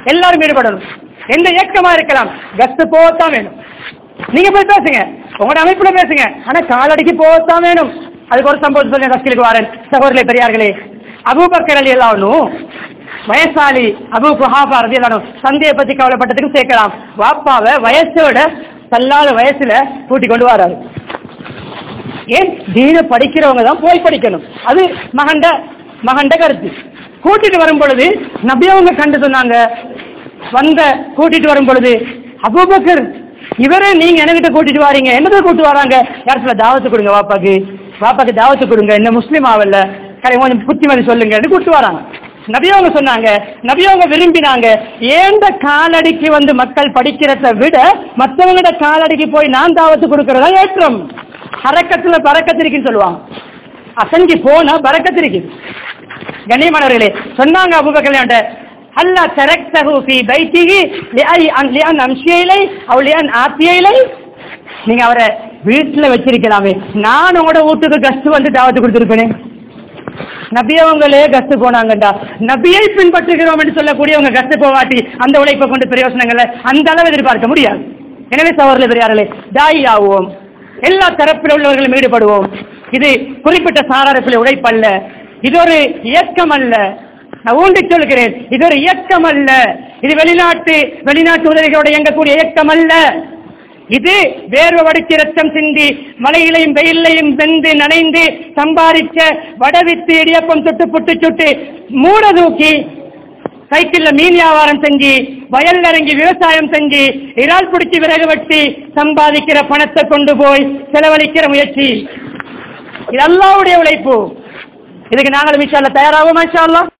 எல்லாரும் ஈடுபடணும். எந்த இயக்கமா இருக்கலாம், கஸ்ட் போகத்தான் வேணும். நீங்க போய் பேசுங்க, உங்களோட அமைப்புல பேசுங்க, ஆனா காலடிக்கு போகத்தான் வேணும். அதுக்கு ஒரு சம்பவம் சொல்லி ரஸ்கிலுக்கு வாரன். சகோதரர்களே பெரியார்களே, அபூபக்கர் ரலியல்லாஹு அன்ஹு வயசாலி, அபூ குஹாஃபா ரலியல்லாஹு அன்ஹு சந்தையை பத்தி கவலைப்பட்டதுக்கு சேர்க்கலாம். வாப்பாவை வயசோட தள்ளாத வயசுல கூட்டி கொண்டு வராரு. ஏன் தீன படிக்கிறவங்க தான் போய் படிக்கணும், அது மகண்ட கருத்து. கூட்டிட்டு வரும் பொழுது நபி அவங்க கண்டு சொன்னாங்க, கூட்டிட்டு வரும் பொழுது அபூபக்கர் இவரே நீங்க என்கிட்ட கூட்டிட்டு வாரீங்க, என்னதான் கூட்டு வராங்க, யார் சொல்ல தாவத்து கொடுங்க, வாப்பாக்கு தாவத்து கொடுங்க, என்ன முஸ்லீம் ஆவல்ல, கொஞ்சம் புத்திமதி சொல்லுங்க கூட்டு வராங்க. நபியவங்க சொன்னாங்க, நபியவங்க விரும்பினாங்க, ஏண்ட காலடிக்கு வந்து மக்கள் படிக்கிறத விட மற்றவங்களோட காலடிக்கு போய் நான் தாவத்து கொடுக்கறதா ஏற்றம். ஹரக்கத்துல பறக்கத்திருக்குன்னு சொல்லுவாங்க, அசங்கி போனா பறக்கத்திருக்கு. கண்ணியமானவர்களே சொன்னாங்க அபூபக்கர், அல்லா தரக்தஹு ஃபீ பைத்திஹி லிஅன் அம்ஷிய இலை அவ் லிஅன் ஆத்திய இலை. நீங்க அவரை வீட்டுல வச்சிருக்கலாமே, நான் உங்களோட வீட்டுக்கு கஸ்ட் வந்து தாவத்து கொடுத்துருப்பேனே. நபியவங்களே கஸ்ட் போனாங்கண்டா, நபியை பின்பற்றுகிறோம் என்று சொல்லக்கூடியவங்க கஸ்ட் போவாட்டி அந்த உழைப்பை கொண்டு பிரயோசனங்களை அந்த அளவு எதிர்பார்க்க முடியாது. எனவே சகோதரர்களே பெரியார்களே, தாயி ஆவோம், எல்லா தரப்பில் உள்ளவர்களும் ஈடுபடுவோம். இது குறிப்பிட்ட சாராரத்தில் உழைப்பல்ல, இது ஒரு இயக்கம் அல்ல. நான் ஊண்டி சொல்கிறேன், இது ஒரு இயக்கம் அல்ல, இது வெளிநாட்டு உதவிகளோட இயங்கக்கூடிய இயக்கம் அல்ல. இது வேர்வை வடித்து ரத்தம் சிந்தி மலையிலையும் வெயிலையும் வெந்து நனைந்து சம்பாதிச்ச வடவித்து இடியப்பம் சுட்டு மூட தூக்கி சைக்கிள்ல மீன் வியாபாரம் செஞ்சு வயல் இறங்கி விவசாயம் செஞ்சு இறால் பிடிச்சி விறகு வெட்டி சம்பாதிக்கிற பணத்தை கொண்டு போய் செலவழிக்கிற முயற்சி, இது அல்லாஹ்வுடைய உழைப்பு. இதுக்கு நாங்களும் இன்ஷா அல்லாஹ் தயாராகும். இன்ஷா அல்லாஹ்